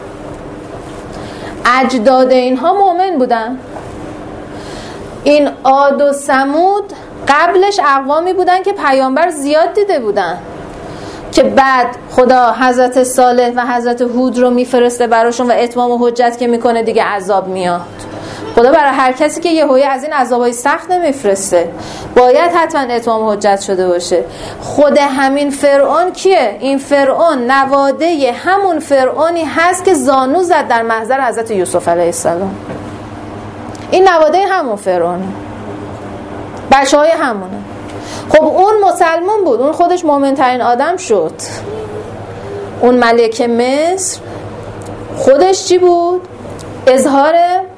A: اجداد اینها مؤمن بودن. این عاد و ثمود قبلش اقوامی بودن که پیامبر زیاد دیده بودن، که بعد خدا حضرت صالح و حضرت هود رو میفرسته براشون و اتمام و حجت که میکنه دیگه عذاب میاد. خدا برای هر کسی که یه هوی از این عذابای سخت نمیفرسته، باید حتما اتمام و حجت شده باشه. خود همین فرعون کیه؟ این فرعون نواده همون فرعونی هست که زانو زد در محضر حضرت یوسف علیه السلام. این نواده همون فرعونه، بچه های همونه. خب اون مسلمان بود، اون خودش مومن ترین آدم شد. اون ملک مصر خودش چی بود؟ اظهار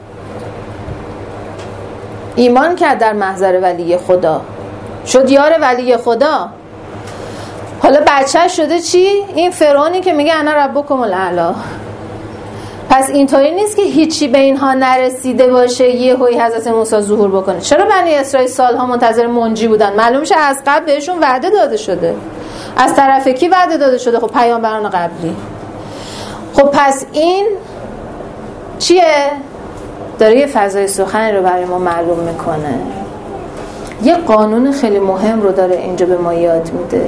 A: ایمان کرد در محضر ولی خدا، شد یار ولی خدا. حالا بچه شده چی؟ این فرعونی که میگه انا ربکم الاعلی. پس اینطوری نیست که هیچی به اینها نرسیده باشه یه هوی حضرت موسی ظهور بکنه. چرا بنی اسرائیل سالها منتظر منجی بودن؟ معلوم میشه از قبل بهشون وعده داده شده. از طرف کی وعده داده شده؟ خب پیامبران قبلی. خب پس این چیه؟ داره یه فضای سخنی رو برای ما معلوم میکنه. یه قانون خیلی مهم رو داره اینجا به ما یاد میده.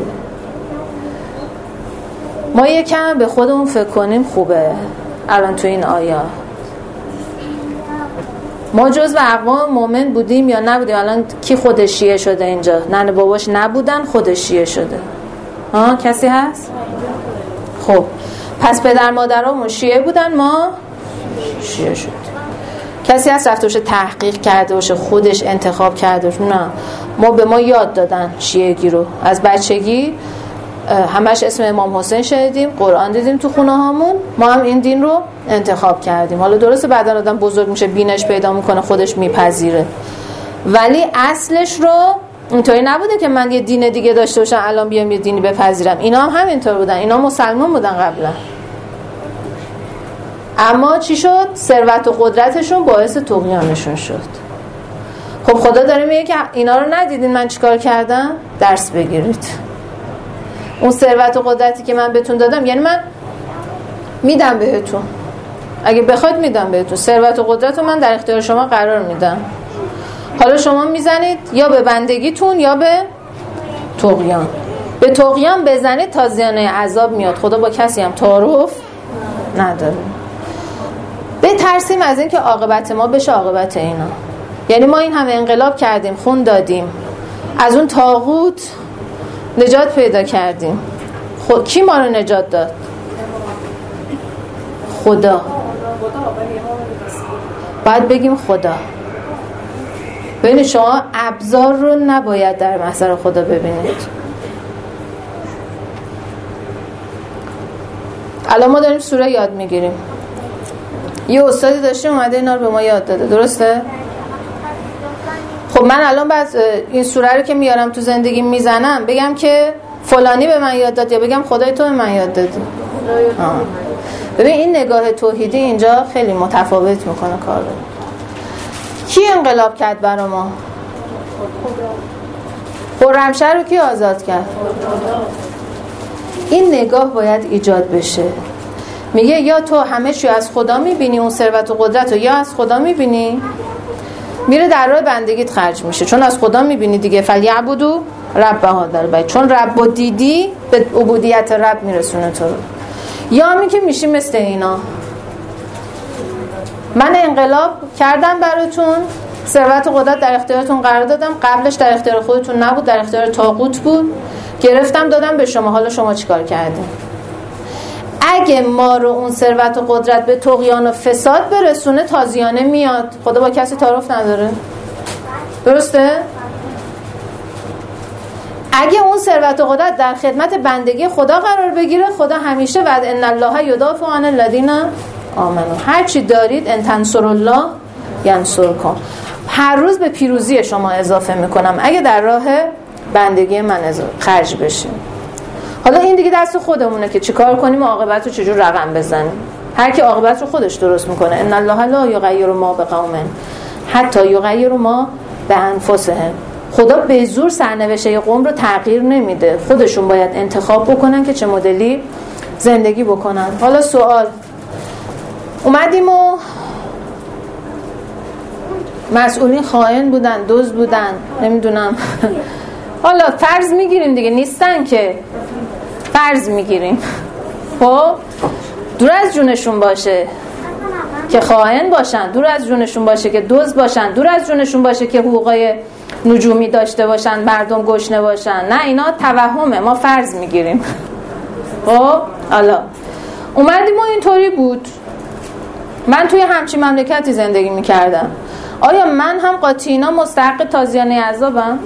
A: ما یکم به خودمون فکر کنیم خوبه. الان تو این آیه ما جزو اقوام مومن بودیم یا نبودیم؟ الان کی خودش شیعه شده اینجا؟ ننه باباش نبودن خودش شیعه شده. ها کسی هست؟ خب پس پدر مادرامون شیعه بودن، ما شیعه شد. کسی هست رفته باشه تحقیق کرده باشه خودش انتخاب کرده باشه؟ نه، ما به ما یاد دادن شیعگی رو از بچگی، همش اسم امام حسین شنیدیم، قرآن دیدیم تو خونه هامون، ما هم این دین رو انتخاب کردیم. حالا درسته بعدن آدم بزرگ میشه بینش پیدا میکنه خودش میپذیره، ولی اصلش رو اینطوری نبوده که من یه دین دیگه داشته باشم الان بیام یه دینی بپذیرم. اینا هم همینطور بودن، اینا مسلمان بودن قبلا، اما چی شد؟ ثروت و قدرتشون باعث طغیانشون شد. خب خدا داره میگه که اینا رو ندیدین من چیکار کردم؟ درس بگیرید. اون ثروت و قدرتی که من بهتون دادم، یعنی من میدم بهتون، اگه بخواید میدم بهتون، ثروت و قدرت رو من در اختیار شما قرار میدم. حالا شما میزنید یا به بندگیتون یا به طغیان. به طغیان بزنید تازیانه عذاب میاد. خدا با کسی هم تعارف نداره. به ترسیم از این که عاقبت ما بشه عاقبت اینا. یعنی ما این همه انقلاب کردیم، خون دادیم، از اون طاغوت نجات پیدا کردیم. خود کی ما رو نجات داد؟ خدا. باید بگیم خدا. ببینید شما ابزار رو نباید در محضر خدا ببینید. الان ما داریم سوره یاد میگیریم، یه استادی داشتیم اومده اینا رو به ما یاد داده، درسته؟ خب من الان بعد این سوره رو که میارم تو زندگی میزنم بگم که فلانی به من یاد داد یا بگم خدای تو به من یاد دادی؟ ببین این نگاه توحیدی اینجا خیلی متفاوت میکنه کار رو. کی انقلاب کرد برا ما؟ خرمشهر رو کی آزاد کرد؟ این نگاه باید ایجاد بشه. میگه یا تو همه چی از خدا میبینی، اون ثروت و قدرت رو یا از خدا میبینی، میره در راه بندگیت خرج میشه، چون از خدا میبینی دیگه. فلیعبدوا رب هذا البیت، چون رب رو دیدی به عبودیت رب میرسونه تو رو. یا همین که میشی مثل اینا، من انقلاب کردم براتون، ثروت و قدرت در اختیارتون قرار دادم، قبلش در اختیار خودتون نبود، در اختیار طاغوت بود، گرفتم دادم به شما، حالا شما چیکار کردین؟ اگه ما رو اون ثروت و قدرت به طغیان و فساد برسونه تازیانه میاد. خدا با کسی تعارف نداره، درسته؟ اگه اون ثروت و قدرت در خدمت بندگی خدا قرار بگیره، خدا همیشه وعد ان الله یدافع عن الذین آمنوا، هر چی دارید ان تنصروا الله ینصرکم، هر روز به پیروزی شما اضافه میکنم اگه در راه بندگی من خرج بشیم. حالا این دیگه دست خودمونه که چیکار کنیم و عاقبت رو چجور رقم بزنیم. هر کی عاقبت رو خودش درست میکنه. ان الله لا یغیر ما بقوم حتی یغیر ما بانفسهم. خدا به زور سرنوشته قوم رو تغییر نمیده، خودشون باید انتخاب بکنن که چه مدلی زندگی بکنن. حالا سوال، اومدیم و مسئولین خائن بودن، دزد بودن، نمیدونم حالا فرض میگیریم دیگه، نیستن که، فرض میگیریم خب دور از جونشون باشه که خائن باشن، دور از جونشون باشه که دزد باشن، دور از جونشون باشه که حقوقای نجومی داشته باشن، مردم گشنه باشن، نه اینا توهمه، ما فرض میگیریم. خب حالا اومدیم و اینطوری بود، من توی همچین مملکتی زندگی میکردم، آیا من هم قاطی اینا مستحق تازیانه عذابم؟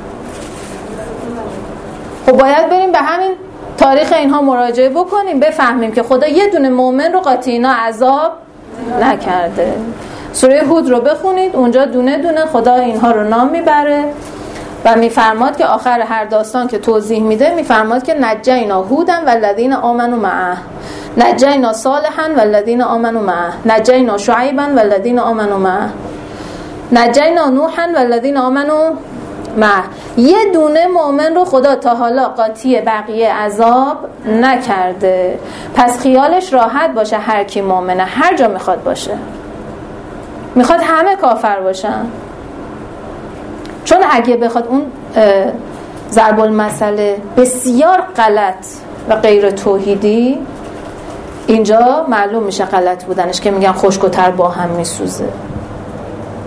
A: خب باید بریم به همین تاریخ اینها مراجعه بکنیم، بفهمیم که خدا یه دونه مؤمن رو قاطی اینا عذاب نکرده. سوره هود رو بخونید، اونجا دونه دونه خدا اینها رو نام میبره و میفرماد که آخر هر داستان که توضیح میده میفرماد که نجینا هودن والذین آمنوا معه، نجینا صالحا والذین آمنوا معه، نجینا شعیبا والذین آمنوا معه، نجینا نوحا والذین آمنوا معه. یه دونه مؤمن رو خدا تا حالا قاطی بقیه عذاب نکرده. پس خیالش راحت باشه، هر کی مؤمنه هر جا میخواد باشه، میخواد همه کافر باشن، چون اگه بخواد اون ضرب المثل بسیار غلط و غیر توحیدی، اینجا معلوم میشه غلط بودنش که میگن خشک و تر با هم میسوزه.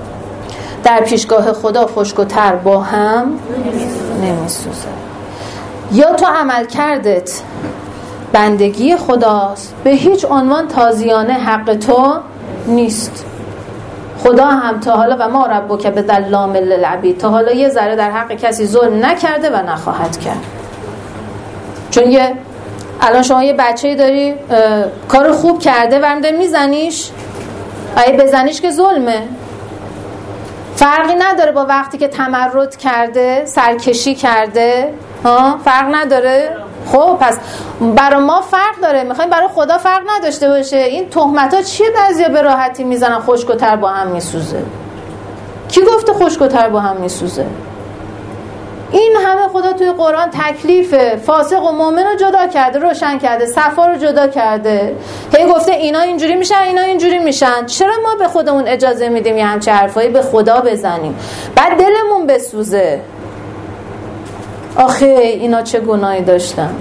A: در پیشگاه خدا خشک و تر با هم نمیسوزه. یا تو عمل کردت بندگی خداست، به هیچ عنوان تازیانه حق تو نیست. خدا هم تا حالا و ما ربک بظلام للعبید، تا حالا یه ذره در حق کسی ظلم نکرده و نخواهد کرد. چون یه الان شما یه بچه‌ای داری کار خوب کرده ورنده میزنیش، اگه بزنیش که ظلمه. فرقی نداره با وقتی که تمرد کرده، سرکشی کرده، ها فرق نداره. خب پس برای ما فرق داره، میخوایم برای خدا فرق نداشته باشه. این تهمت ها چیه بعضیا به راحتی میزنن خشک و تر با هم میسوزه؟ کی گفته خشک و تر با هم میسوزه؟ این همه خدا توی قرآن تکلیف فاسق و مؤمن رو جدا کرده، روشن کرده، صفا رو جدا کرده. هی گفته اینا اینجوری میشن، اینا اینجوری میشن. چرا ما به خودمون اجازه میدیم یه همچه حرفایی به خدا بزنیم بعد دلمون بسوزه؟ آخه اینا چه گناهی داشتن؟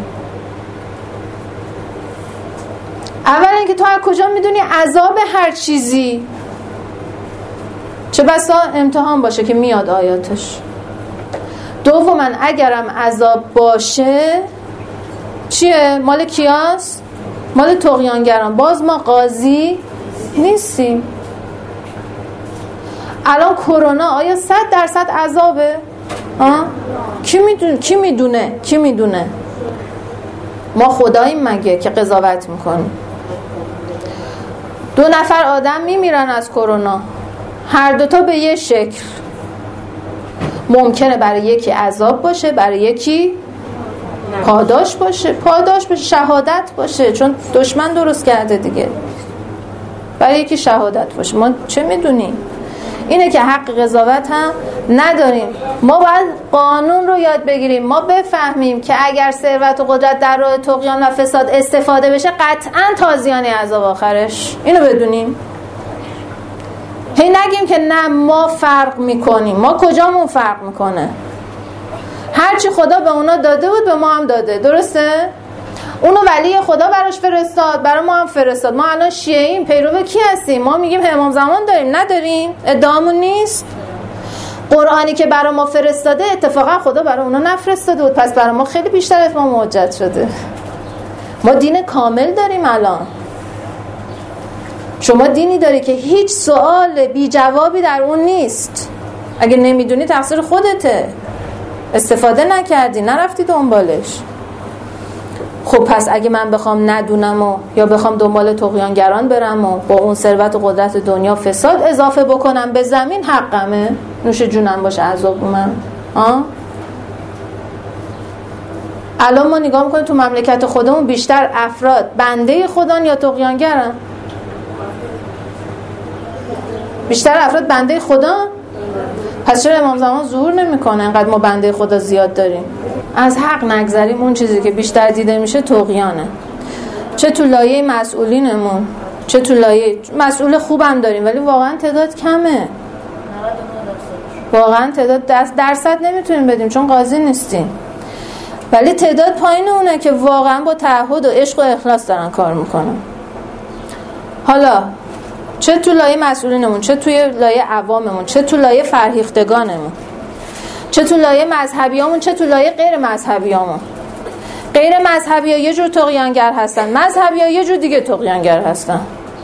A: اولا اینکه تو از کجا میدونی عذاب هر چیزی؟ چه بسا امتحان باشه که میاد آیاتش. دوما اگرم عذاب باشه چیه؟ مال کیاست؟ مال طغیانگران. باز ما قاضی نیستیم. الان کرونا آیا صد درصد عذابه؟ آه؟ کی میدونه؟ کی میدونه؟ کی میدونه؟ ما خداییم مگه که قضاوت میکنیم؟ دو نفر آدم میمیرن از کرونا، هر دوتا به یه شکل. ممکنه برای یکی عذاب باشه، برای یکی پاداش باشه، پاداش باشه، شهادت باشه، چون دشمن درست کرده دیگه. برای یکی شهادت باشه. ما چه میدونیم؟ اینه که حق قضاوت هم نداریم. ما باید قانون رو یاد بگیریم. ما بفهمیم که اگر ثروت و قدرت در راه طغیان و فساد استفاده بشه قطعاً تازیانه عذاب آخرش. اینو بدونیم. هی نگیم که نه ما فرق میکنیم. ما کجامون فرق میکنه؟ هرچی خدا به اونا داده بود به ما هم داده. درسته؟ اونو ولی خدا براش فرستاد، برای ما هم فرستاد. ما الان شیعیم، پیرو کی هستیم؟ ما میگیم امام زمان داریم. نداریم؟ ادعامون نیست. قرآنی که برای ما فرستاده اتفاقا خدا برای اونا نفرستاده بود، پس برای ما خیلی بیشتر اتمام حجت شده. ما دین کامل داریم الان. شما دینی داری که هیچ سوال بی جوابی در اون نیست. اگه نمیدونی تقصیر خودته، استفاده نکردی، نرفتی دنبالش. خب پس اگه من بخوام ندونم و یا بخوام دنبال طغیانگران برم و با اون ثروت و قدرت دنیا فساد اضافه بکنم به زمین، حقمه؟ نوش جونم باشه عذاب من. ها؟ الان ما نگاه میکنیم تو مملکت خودمون بیشتر افراد بنده خدان یا طغیانگرن؟ بیشتر افراد بنده خدا؟ پس چرا امام زمان ظهور نمیکنه انقدر ما بنده خدا زیاد داریم؟ از حق نگذریم. اون چیزی که بیشتر دیده میشه طغیانه. چه تو لایه مسئولینمون، چه تو لایه مسئول خوبم داریم ولی واقعا تعداد کمه. واقعا تعداد درصد نمیتونیم بدیم چون قاضی نیستیم، ولی تعداد پایین اونه که واقعا با تعهد و عشق و اخلاص دارن کار میکنن. حالا چه تو لایه مسئولینمون، چه توی لایه عواممون، چه تو لایه فرهیختگانمون، چه تو لایه مذهبیامون، چه تو لایه غیر مذهبیامون. غیر مذهبی ها یه جور طغیانگر هستن، مذهبی ها یه جور دیگه طغیانگر هستن.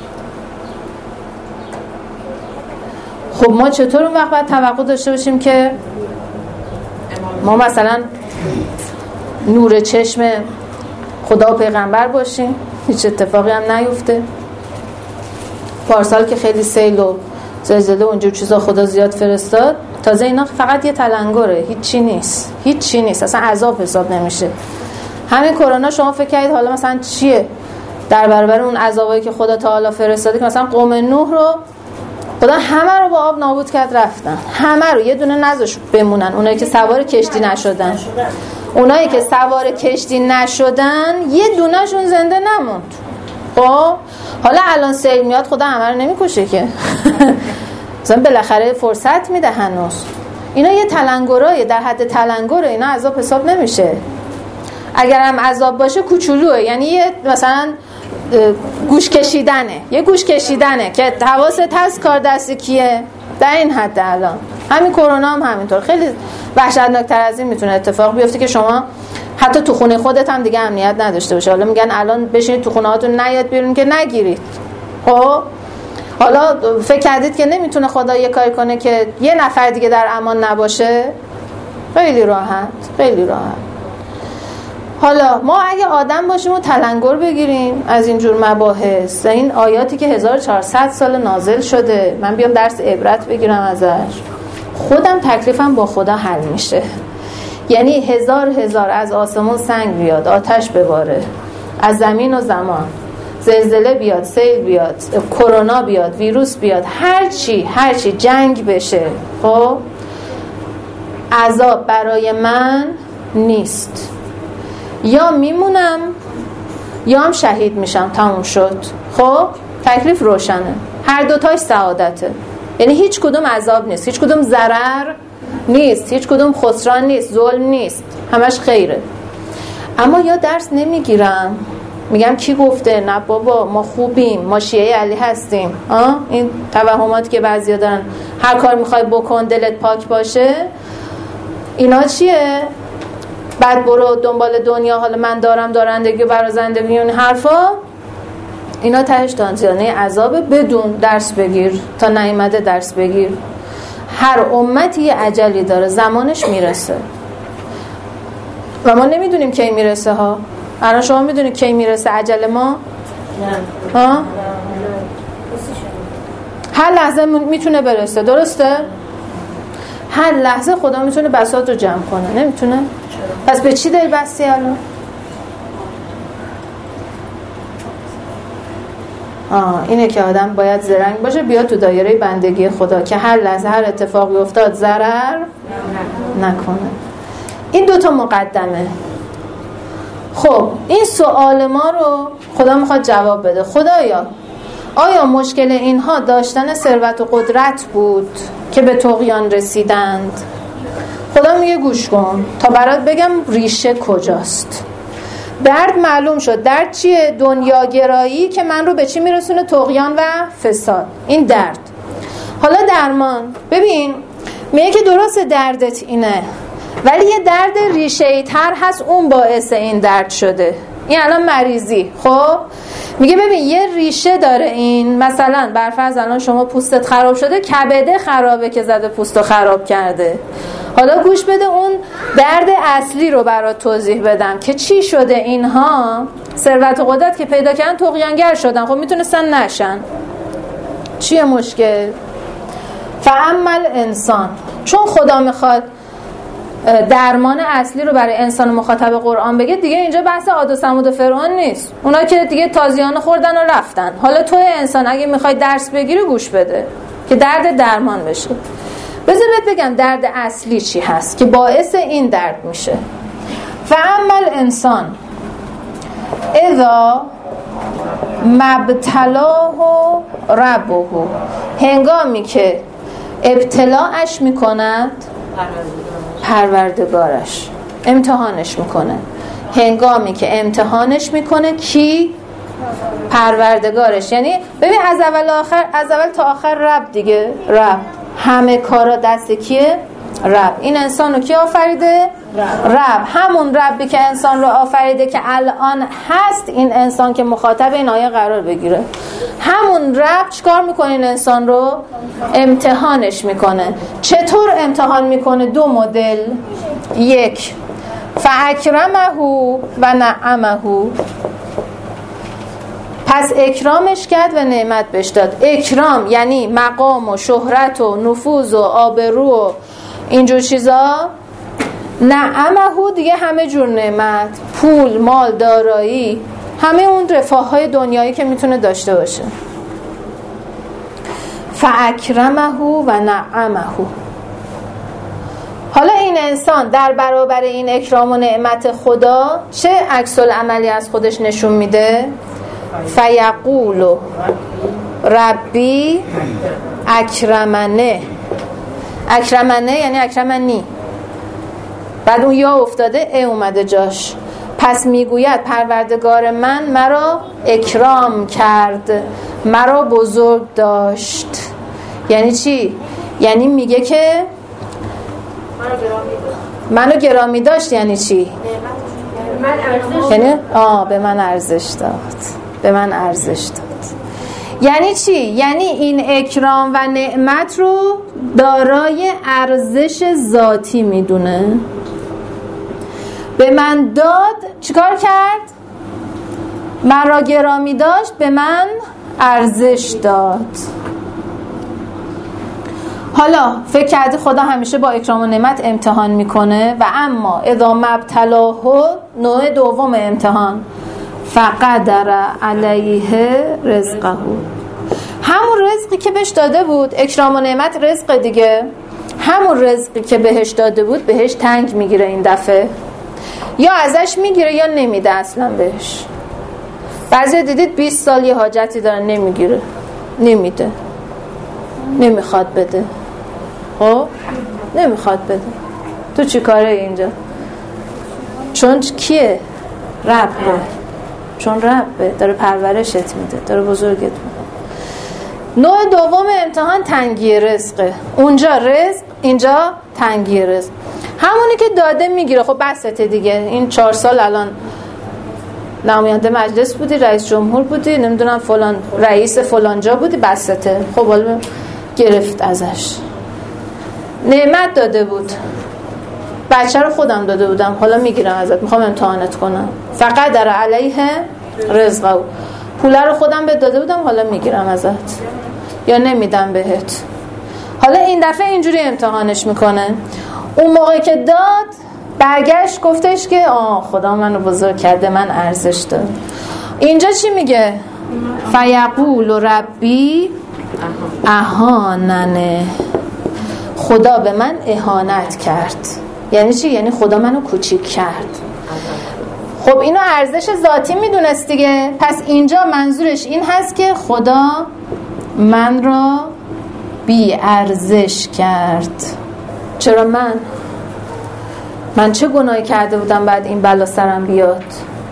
A: خب ما چطور اون وقت باید توقع داشته باشیم که ما مثلا نور چشم خدا و پیغمبر باشیم، هیچ اتفاقی هم نیفته؟ پارسال که خیلی سیل و زلزله و اونجور چیزا خدا زیاد فرستاد، تازه اینا فقط یه تلنگره، هیچ چی نیست، هیچ چی نیست، اصلا عذاب حساب نمیشه. همین کرونا شما فکر کردید حالا مثلا چیه در برابر اون عذابایی که خدا تعالی فرستاده که مثلا قوم نوح رو خدا همه رو با آب نابود کرد رفتن، همه رو، یه دونه نذاش بمونن. اونایی که سوار کشتی نشدن، اونایی که سوار کشتی نشدن یه دونهشون زنده نموند. خب حالا الان سیل میاد خدا همه رو نمیکشه که مثلا بالاخره فرصت میده هنوز. اینا یه تلنگرایه، در حد تلنگره، اینا عذاب حساب نمیشه. اگر هم عذاب باشه کوچولوه، یعنی یه مثلا گوش کشیدنه، یه گوش کشیدنه که حواست هست کار دست کیه؟ در این حد الان همین کرونا هم همینطور خیلی وحشتناکتر از این میتونه اتفاق بیفته که شما حتی تو خونه خودت هم دیگه امنیت نداشته باشه. حالا میگن الان بشینید تو خونه هاتون نیاد بیرون که نگیرید. خب حالا فکر کردید که نمیتونه خدا یه کاری کنه که یه نفر دیگه در امان نباشه؟ خیلی راحت، خیلی راحت. حالا ما اگه آدم باشیم و تلنگر بگیریم از اینجور مباحث، این آیاتی که هزار و چهارصد سال نازل شده، من بیام درس عبرت بگیرم ازش، خودم تکلیفم با خدا حل میشه. یعنی هزار هزار از آسمون سنگ بیاد، آتش بباره، از زمین و زمان زلزله بیاد، سیل بیاد، کرونا بیاد، ویروس بیاد، هر چی هر چی جنگ بشه، خب عذاب برای من نیست. یا میمونم یا هم شهید میشم، تموم شد. خب تکلیف روشنه، هر دوتاش سعادته. یعنی هیچ کدوم عذاب نیست، هیچ کدوم ضرر نیست، هیچ کدوم خسران نیست، ظلم نیست، همش خیره. اما یا درس نمیگیرم، میگم کی گفته؟ نه بابا ما خوبیم، ما شیعه علی هستیم. آه؟ این توهماتی که بعضیا دارن، هر کار میخوای بکن دلت پاک باشه، اینا چیه؟ بعد برو دنبال دنیا، حالا من دارم دارندگی و برازندگی، اون حرفا، اینا تهش دانزیانه عذابه. بدون درس بگیر تا نیامده درس بگیر. هر امتی یه اجلی داره، زمانش میرسه و ما نمیدونیم کی میرسه ها. الان شما میدونید کی میرسه اجل ما؟ نه. ها؟ هر لحظه میتونه برسه، درسته؟ هر لحظه خدا میتونه بساط رو جمع کنه، نمیتونه؟ پس به چی دل بستی الان؟ آه اینه که آدم باید زرنگ باشه، بیاد تو دایره بندگی خدا که هر لحظه هر اتفاقی افتاد ضرر نکنه. این دوتا مقدمه. خب این سوال ما رو خدا میخواد جواب بده. خدایا آیا مشکل اینها داشتن ثروت و قدرت بود که به طغیان رسیدند؟ خدا میگه گوش کن تا برات بگم ریشه کجاست. درد معلوم شد. درد چیه؟ دنیاگرایی که من رو به چی میرسونه؟ طغیان و فساد. این درد. حالا درمان. ببین میگه که درست دردت اینه، ولی یه درد ریشه‌ای تر هست، اون باعث این درد شده. این الان مریضی. خب میگه ببین یه ریشه داره این. مثلا برفرض الان شما پوستت خراب شده، کبده خرابه که زده پوستو خراب کرده. حالا گوش بده اون درد اصلی رو برات توضیح بدم که چی شده. اینها ثروت و قدرت که پیدا کردن طغیانگر شدن، خب میتونستن نشن. چیه مشکل؟ فعمل انسان، چون خدا میخواد درمان اصلی رو برای انسان مخاطب قرآن بگه، دیگه اینجا بحث عاد و ثمود و فرعون نیست. اونا که دیگه تازیانه خوردن و رفتن. حالا تو انسان اگه میخوای درس بگیری گوش بده که درد درمان بشه. بذار بهت بگم درد اصلی چی هست که باعث این درد میشه. فعمل انسان اذا مبتلاه ربه، هنگامی که ابتلاعش میکند پروردگارش، امتحانش میکنه. هنگامی که امتحانش میکنه کی؟ پروردگارش. یعنی ببین از اول آخر، از اول تا آخر رب دیگه، رب. همه کارا دست کیه؟ رب. این انسان رو کی آفریده؟ رب. رب. همون ربی که انسان رو آفریده که الان هست این انسان که مخاطب این آیه قرار بگیره، همون رب چیکار میکنه؟ این انسان رو امتحانش میکنه. چطور امتحان میکنه؟ دو مدل. یک، فاکرمه و نعمه، پس اکرامش کرد و نعمت بهش داد. اکرام یعنی مقام و شهرت و نفوذ و آبرو و اینجور چیزا. نعمه دیگه همه جور نعمت، پول، مال، دارایی، همه اون رفاه‌های دنیایی که میتونه داشته باشه. فاکرمه و نعمه. حالا این انسان در برابر این اکرام و نعمت خدا چه عکس العملی از خودش نشون میده؟ فیقول ربی اکرمنه. اکرمنه یعنی اکرمنی، بعد اون یا افتاده ا اومده جاش. پس میگوید پروردگار من مرا اکرام کرد، مرا بزرگ داشت. یعنی چی؟ یعنی میگه که منو گرامی داشت. یعنی چی؟ یعنی آه به من ارزش داد، به من ارزش داد. یعنی چی؟ یعنی این اکرام و نعمت رو دارای ارزش ذاتی میدونه. به من داد، چیکار کرد؟ من را گرامی داشت، به من ارزش داد. حالا فکر کردی خدا همیشه با اکرام و نعمت امتحان میکنه؟ و اما اذا مبتلاه، نوع دوم امتحان، فقدر علیه رزقه، همون رزقی که بهش داده بود. اکرام و نعمت رزق دیگه، همون رزقی که بهش داده بود بهش تنگ میگیره این دفعه، یا ازش میگیره یا نمیده اصلا بهش. بعضی دیدید بیست سال یه حاجتی دارن نمیگیره، نمیده، نمیخواد بده. خب نمیخواد بده. تو چی کاره اینجا؟ چون کیه؟ ربه. چون ربه داره پرورشت میده، داره بزرگت میده. نوع دوم امتحان تنگی رزقه. اونجا رزق، اینجا تنگی رزق. همونی که داده میگیره. خب بسته دیگه. این چهار سال الان نماینده مجلس بودی، رئیس جمهور بودی، نمیدونم فلان رئیس فلان جا بودی، بسته. خب حالا گرفت ازش. نعمت داده بود، بچه رو خودم داده بودم، حالا میگیرم ازت، میخوام امتحانت کنم. فقط در علیه رزقه، پوله رو خودم بهت داده بودم، حالا میگیرم ازت یا نمیدم بهت. حالا این دفعه اینجوری امتحانش میکنه. اون موقع که داد برگشت گفتش که آه خدا منو بزرگ کرده، من ارزش دارم. اینجا چی میگه؟ فیقول ربی اهاننه، خدا به من اهانت کرد. یعنی چی؟ یعنی خدا منو کوچیک کرد. خب اینو ارزش ذاتی میدونست دیگه. پس اینجا منظورش این هست که خدا من را بی ارزش کرد. چرا من؟ من چه گناهی کرده بودم بعد این بلا سرم بیاد؟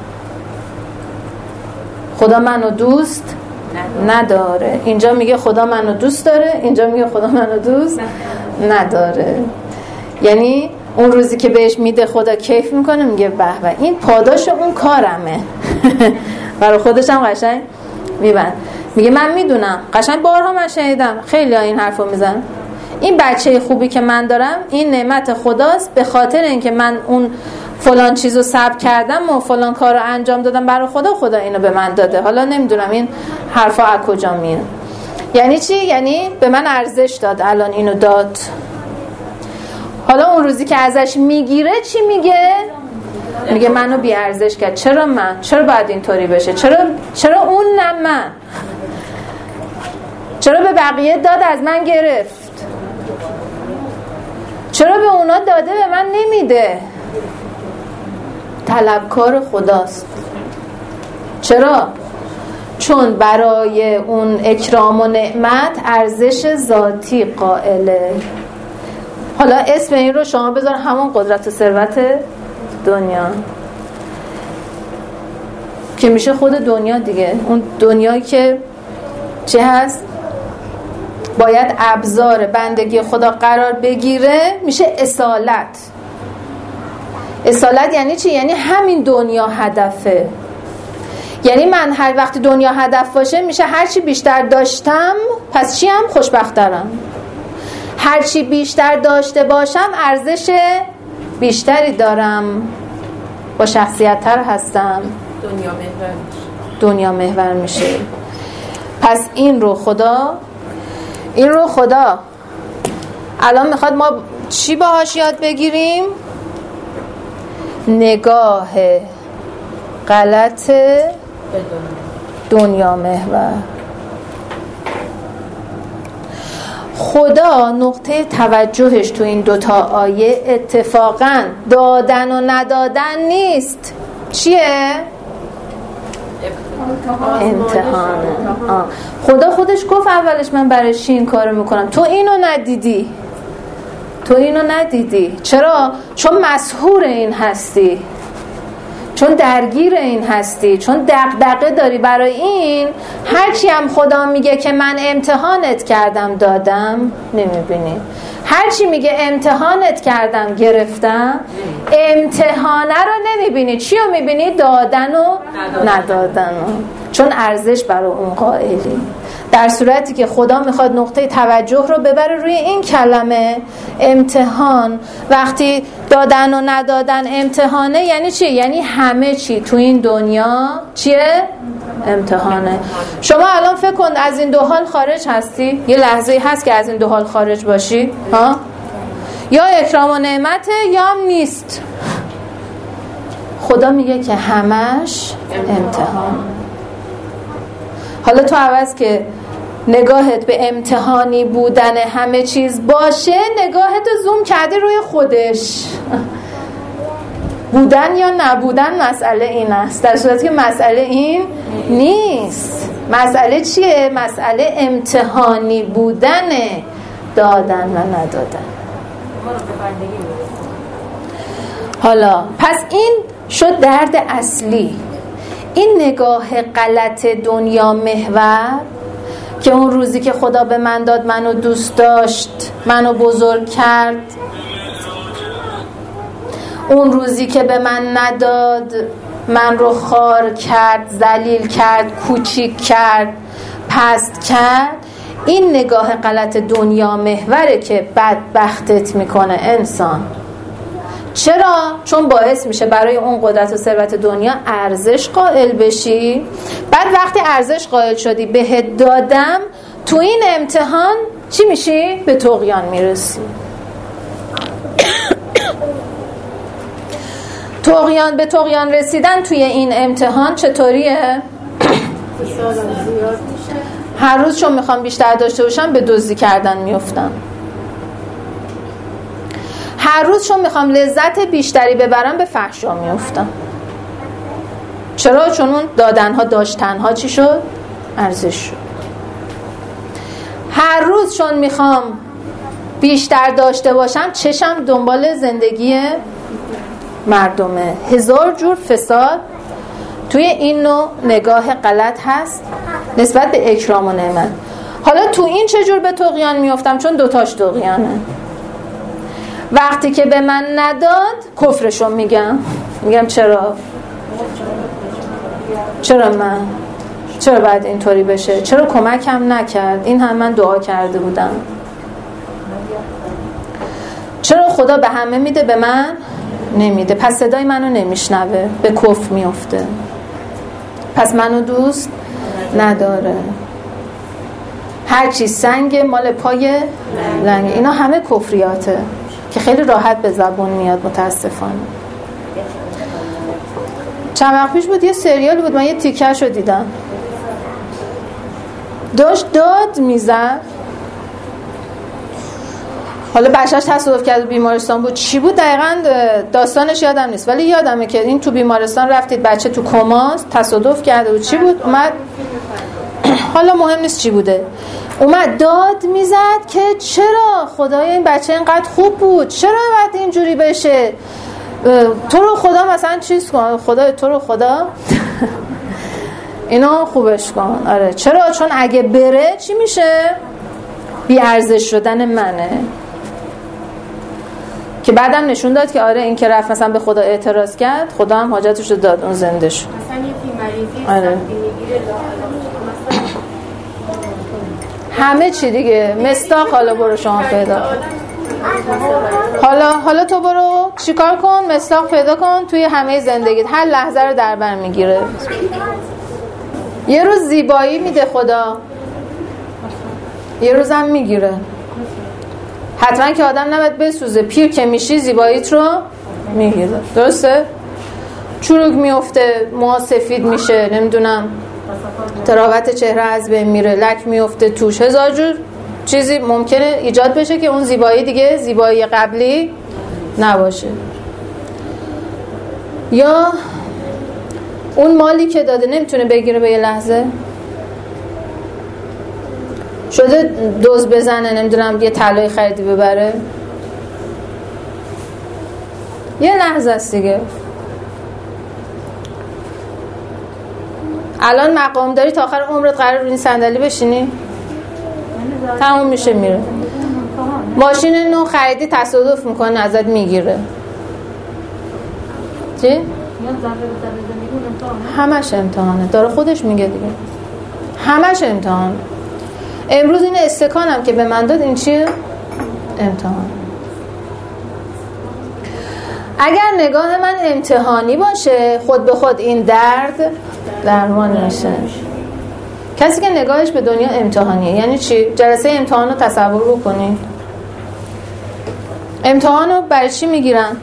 A: خدا منو دوست نداره. اینجا میگه خدا منو دوست داره، اینجا میگه خدا منو دوست نداره. یعنی اون روزی که بهش میده خدا کیف میکنه، میگه به به این پاداش اون کارمه. برای خودش هم قشنگ میبند. میگه من میدونم، قشنگ بارها من شنیدم خیلی ها این حرفو میزن، این بچه خوبی که من دارم این نعمت خداست، به خاطر اینکه من اون فلان چیزو صبر کردم و فلان کارو انجام دادم برای خدا، خدا اینو به من داده. حالا نمیدونم این حرفا از کجا میاد. یعنی چی؟ یعنی به من ارزش داد، الان اینو داد. حالا اون روزی که ازش میگیره چی میگه؟ میگه منو بی ارزش کرد. چرا من؟ چرا باید اینطوری بشه؟ چرا چرا اون نه من؟ چرا به بقیه داد از من گرفت؟ چرا به اونا داده به من نمیده؟ طلبکار خداست. چرا؟ چون برای اون اکرام و نعمت ارزش ذاتی قائله. حالا اسم این رو شما بذار همون قدرت و ثروت دنیا که میشه خود دنیا دیگه. اون دنیایی که چه هست؟ باید ابزار بندگی خدا قرار بگیره، میشه اصالت. اصالت یعنی چی؟ یعنی همین دنیا هدفه. یعنی من هر وقت دنیا هدف باشه میشه هرچی بیشتر داشتم پس چی هم؟ خوشبخترم. هرچی بیشتر داشته باشم ارزش بیشتری دارم، با شخصیت تر هستم،
B: دنیا محور میشه.
A: دنیا محور میشه. پس این رو خدا این رو خدا الان میخواد ما چی باهاش یاد بگیریم؟ نگاه غلط دنیا محور. خدا نقطه توجهش تو این دوتا آیه اتفاقا دادن و ندادن نیست. چیه؟ امتحانه. خدا خودش گفت اولش من برای چی این کارو میکنم؟ تو اینو ندیدی، تو اینو ندیدی. چرا؟ چون مسحور این هستی،
C: چون درگیر این هستی، چون دغدغه داری برای این. هرچی هم خدا میگه که من امتحانت کردم دادم، نمیبینی. هرچی میگه امتحانت کردم گرفتم، امتحانه رو نمیبینی. چی رو میبینی؟ دادن و ندادن رو. چون ارزش برای اون قائلی. در صورتی که خدا میخواد نقطه توجه رو ببره روی این کلمه امتحان. وقتی دادن و ندادن امتحانه یعنی چی؟ یعنی همه چی تو این دنیا چیه؟ امتحانه. شما الان فکر کن از این دو حال خارج هستی؟ یه لحظه هست که از این دو حال خارج باشی؟ ها؟ یا اکرام و نعمته یا هم نیست. خدا میگه که همش امتحان. حالا تو عوض که نگاهت به امتحانی بودن همه چیز باشه، نگاهت رو زوم کردی روی خودش. بودن یا نبودن مسئله این است، در صورتی که مسئله این نیست. مسئله چیه؟ مسئله امتحانی بودن دادن و ندادن. حالا پس این شد درد اصلی، این نگاه غلط دنیا محور که اون روزی که خدا به من داد منو دوست داشت، منو بزرگ کرد، اون روزی که به من نداد من رو خار کرد، ذلیل کرد، کوچیک کرد، پست کرد. این نگاه غلط دنیا محوره که بدبختت میکنه انسان. چرا؟ چون باعث میشه برای اون قدرت و ثروت دنیا ارزش قائل بشی. بعد وقتی ارزش قائل شدی بهت دادم، تو این امتحان چی میشی؟ به طغیان میرسی. طغیان به طغیان رسیدن توی این امتحان چطوریه؟ هر روز چون میخوام بیشتر داشته باشم به دزدی کردن میافتم. هر روز چون میخوام لذت بیشتری ببرم به فحشا میافتم. چرا؟ چون اون دادنها داشتنها چی شد؟ ارزش شد. هر روز چون میخوام بیشتر داشته باشم چشم دنبال زندگی مردمه. هزار جور فساد توی این نوع نگاه غلط هست نسبت به اکرام و نعمت. حالا تو این چجور به طغیان میافتم؟ چون دوتاش طغیانه. وقتی که به من نداد کفرشو میگم. میگم چرا؟ چرا من؟ چرا باید اینطوری بشه؟ چرا کمکم نکرد؟ این هم من دعا کرده بودم. چرا خدا به همه میده به من نمیده؟ پس صدای منو نمیشنوه، به کفر میفته. پس منو دوست نداره. هرچی سنگ مال پای لنگ. اینا همه کفریاته که خیلی راحت به زبون میاد متاسفانه. چند وقت پیش بود یه سریال بود، من یه تیکه‌شو دیدم، داشت داد میزد. حالا بچه‌ش تصادف کرد بیمارستان بود. چی بود دقیقاً داستانش یادم نیست، ولی یادمه که این تو بیمارستان رفتید، بچه تو کماست، تصادف کرده بود. چی بود؟ اومد، حالا مهم نیست چی بوده، اومد داد میزد که چرا خدای این بچه اینقدر خوب بود، چرا باید اینجوری بشه، تو رو خدا مثلا چیز کن، خدا تو رو خدا اینو خوبش کن. آره چرا؟ چون اگه بره چی میشه؟ بی ارزش شدن منه. که بعدم نشون داد که آره این که رفت مثلا به خدا اعتراض کرد، خدا هم حاجتش رو داد، اون زنده شد.
D: مثلا یکی مریضی
C: آره.
D: سختی میگیره
C: همه چی دیگه مستاق. حالا برو شما پیدا حالا حالا تو برو چیکار کن؟ مصداق پیدا کن توی همه زندگیت، هر لحظه رو در بر میگیره. یه روز زیبایی میده خدا، یه روز هم میگیره. حتما که آدم نباید بسوزه، پیر که میشی زیباییت رو میگیره. درسته؟ چروک میفته، موها سفید میشه، نمیدونم تراوت چهره از بین میره، لک میفته توش، هزار جور چیزی ممکنه ایجاد بشه که اون زیبایی دیگه زیبایی قبلی نباشه. یا اون مالی که داده نمیتونه بگیره به یه لحظه، شده دوز بزنه، نمیدونم یه طلای خریدی ببره، یه لحظه است دیگه. الان مقام داری تا آخر عمرت قرار روی این صندلی بشینی؟ تموم میشه میره. ماشین نو خریدی تصادف میکنه ازت میگیره. چی؟ همش امتحانه. داره خودش میگه دیگه. همش امتحان. امروز این استکانم که به من داد این چیه؟ امتحان. اگر نگاه من امتحانی باشه خود به خود این درد درمان میشه. کسی که نگاهش به دنیا امتحانیه یعنی چی؟ جلسه امتحان رو تصور بکنید. امتحان رو برای چی میگیرن؟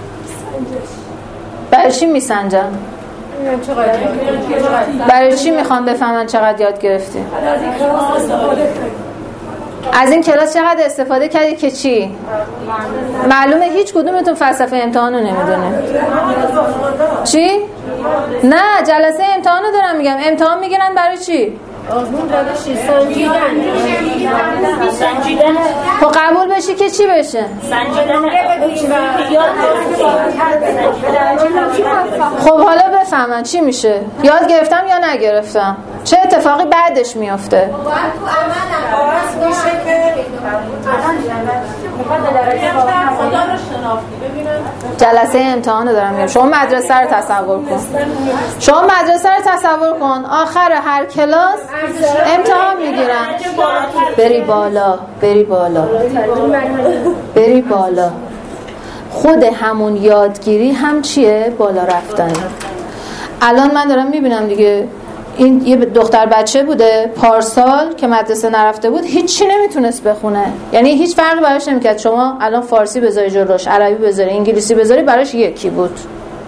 C: برای چی میسنجن؟ برای چی میخوان بفهمن چقدر یاد گرفتی؟ از این کلاس چقدر استفاده کردی که چی؟ معلومه هیچ کدومتون فلسفه امتحان رو نمیدونه. چی؟ نه جلسه امتحان رو دارم میگم. امتحان میگیرن برای چی؟
D: آزمون داده شی سنجیدن.
C: خب قبول بشی که چی بشه؟
D: سنجیدن.
C: خب حالا بفهمن چی میشه؟ یاد گرفتم یا نگرفتم؟ چه اتفاقی بعدش میافته؟ جلسه امتحان رو دارم میگم. شما مدرسه رو تصور کن. شما مدرسه رو تصور کن. آخر هر کلاس امتحان میگیرن. بری بالا، بری بالا، بری بالا. خود همون یادگیری هم چیه؟ بالا رفتن. الان من دارم میبینم دیگه این یه دختر بچه بوده پارسال که مدرسه نرفته بود هیچی نمیتونست بخونه. یعنی هیچ فرقی براش نمیکرد. شما الان فارسی بذاری جلوش، عربی بذاری، انگلیسی بذاری، براش یکی بود.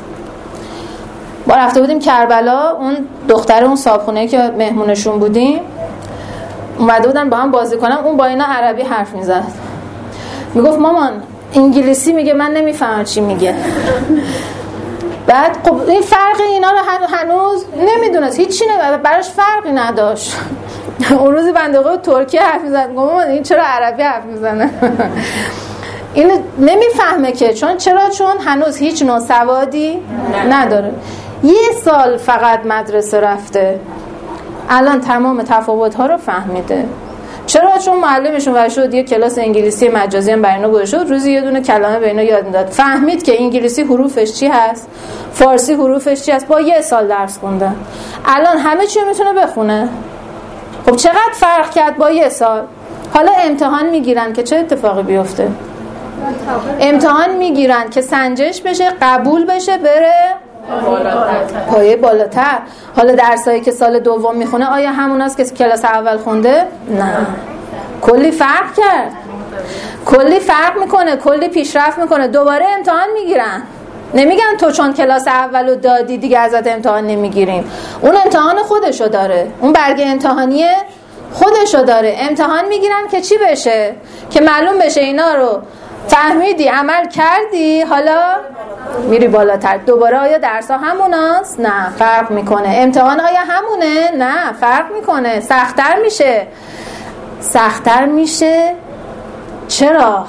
C: ما رفته بودیم کربلا، اون دختر اون صاحبخونه که مهمونشون بودیم اومده بودن با هم بازی کنم. اون با اینا عربی حرف میزد. میگفت مامان انگلیسی میگه من نمیفهمم چی میگه. بعد خب این فرق اینا رو هنوز نمیدونست. هیچی نه براش فرقی نداشت. اون روزی بنده خدا ترکی حرف میزد. مامان این چرا عربی حرف میزنه؟ این نمیفهمه که چون چرا چون هنوز هیچ نوع سوادی نداره. یه سال فقط مدرسه رفته الان تمام تفاوت‌ها رو فهمیده. چرا؟ چون معلمشون ور شد یه کلاس انگلیسی مجازی هم برای اینا گذاشت، روزی یه دونه کلمه به اینا یاد میداد. فهمید که انگلیسی حروفش چی هست، فارسی حروفش چی هست. با یه سال درس خوندن الان همه چی میتونه بخونه. خب چقدر فرق کرد با یه سال. حالا امتحان میگیرن که چه اتفاقی بیفته؟ امتحان میگیرن که سنجش بشه، قبول بشه، بره پایه بالاتر. حالا درسایی که سال دوم میخونه آیا هموناست که کلاس اول خونده؟ نه، کلی فرق کرد، کلی فرق میکنه، کلی پیشرفت میکنه. دوباره امتحان میگیرن. نمیگن تو چون کلاس اولو دادی دیگه ازت امتحان نمیگیریم. اون امتحان خودشو داره، اون برگ امتحانیه خودشو داره. امتحان میگیرن که چی بشه؟ که معلوم بشه اینا رو فهمیدی، عمل کردی، حالا میری بالاتر. دوباره آیا درس ها هموناست؟ نه، فرق میکنه. امتحان آیا همونه؟ نه، فرق میکنه. سخت‌تر میشه. سخت‌تر میشه. چرا؟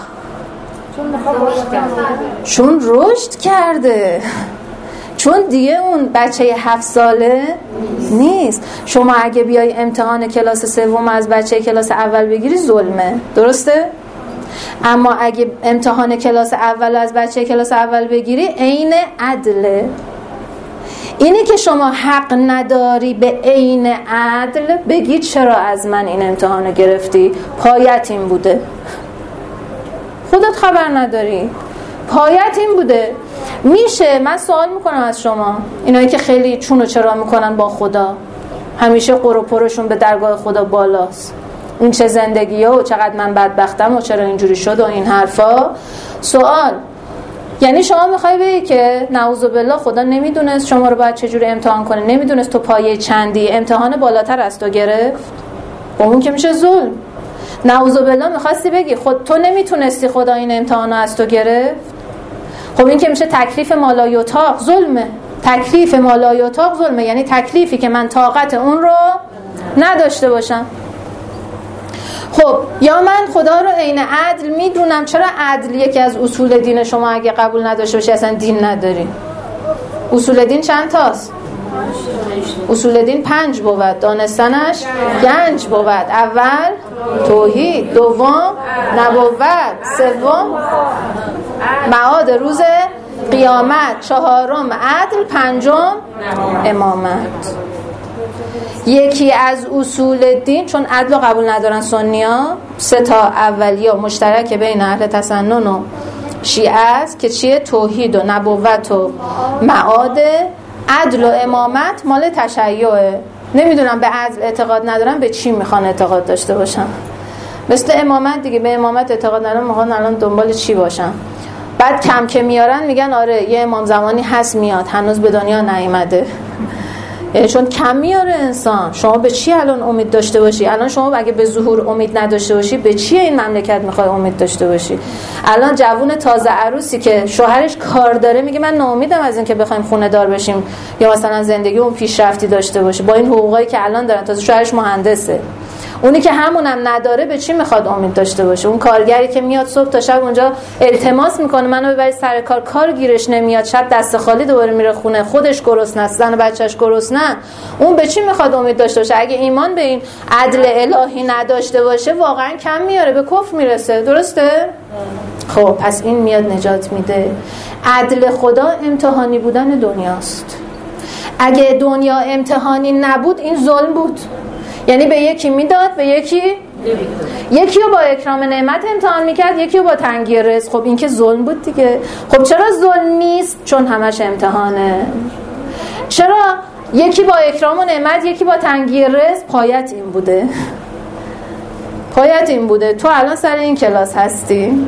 C: چون رشد کرده. چون دیگه اون بچه هفت ساله نیست. شما اگه بیای امتحان کلاس سوم از بچه کلاس اول بگیری ظلمه، درسته؟ اما اگه امتحان کلاس اول از بچه کلاس اول بگیری عین عدله. اینی که شما حق نداری به عین عدل بگی چرا از من این امتحانو گرفتی، پایت این بوده، خودت خبر نداری، پایت این بوده. میشه من سوال میکنم از شما، اینایی که خیلی چون و چرا میکنن با خدا، همیشه قر و پرشون به درگاه خدا بالاست، این چه زندگیه و چقدر من بدبختم و چرا اینجوری شد و این حرفا. سوال، یعنی شما میخوای بگی که نعوذ بالله خدا نمیدونست شما رو باید چجوری امتحان کنه، نمیدونست تو پایه چندی، امتحان بالاتر از تو گرفت؟ با اون که میشه ظلم. نعوذ بالله میخواستی بگی خود تو نمیتونستی خدا این امتحان از تو گرفت؟ خب این که میشه تکلیف مالایوتاق، ظلمه. تکلیف مالایوتاق ظلمه، یعنی تکلیفی که من طاقت اون رو نداشته باشم. خب یا من خدا رو عین عدل میدونم. چرا عدل یکی از اصول دین شما اگه قبول نداشته باشی اصلا دین نداری؟ اصول دین چند تاست؟ اصول دین پنج بود، دانستنش گنج بود. اول توحید، دوم نبوت، سوم معاد روز قیامت، چهارم عدل، پنجم امامت. یکی از اصول دین، چون عدل رو قبول ندارن سنی‌ها، سه تا اولیه مشترک بین اهل تسنن و شیعه است که چیه؟ توحید و نبوت و معاد. عدل و امامت مال تشیعه. نمیدونم به عدل اعتقاد ندارم، به چی میخوان اعتقاد داشته باشم؟ مثل امامت دیگه، به امامت اعتقاد ندارم، میخوان الان دنبال چی باشم؟ بعد کم که میارن میگن آره یه امام زمانی هست میاد، هنوز به دنیا نیامده. یعنی چون کم میاره انسان. شما به چی الان امید داشته باشی؟ الان شما اگه به ظهور امید نداشته باشی، به چی این مملکت میخوای امید داشته باشی؟ الان جوون تازه عروسی که شوهرش کار داره میگه من ناامیدم از این که بخوایم خونه دار بشیم یا مثلا زندگی اون پیشرفتی داشته باشه با این حقوقایی که الان دارن. تازه شوهرش مهندسه. اونی که همونم نداره به چی میخواد امید داشته باشه؟ اون کارگری که میاد صبح تا شب اونجا التماس میکنه منو ببرید سر کار، کار گیرش نمیاد، شب دست خالی دوباره میره خونه، خودش گرسنه است، زن و بچه‌ش گرسنه، اون به چی میخواد امید داشته باشه؟ اگه ایمان به این عدل الهی نداشته باشه واقعا کم میاره، به کفر میرسه. درسته؟ خب پس این میاد نجات میده. عدل خدا امتحانی بودن دنیاست. اگه دنیا امتحانی نبود این ظلم بود. یعنی به یکی میداد، به یکی یکی رو با اکرام نعمت امتحان میکرد، یکی رو با تنگی رزق. خب این که ظلم بود دیگه. خب چرا ظلم نیست؟ چون همش امتحانه. چرا یکی با اکرام و نعمت یکی با تنگی رزق؟ پایت این بوده، پایت این بوده. تو الان سر این کلاس هستی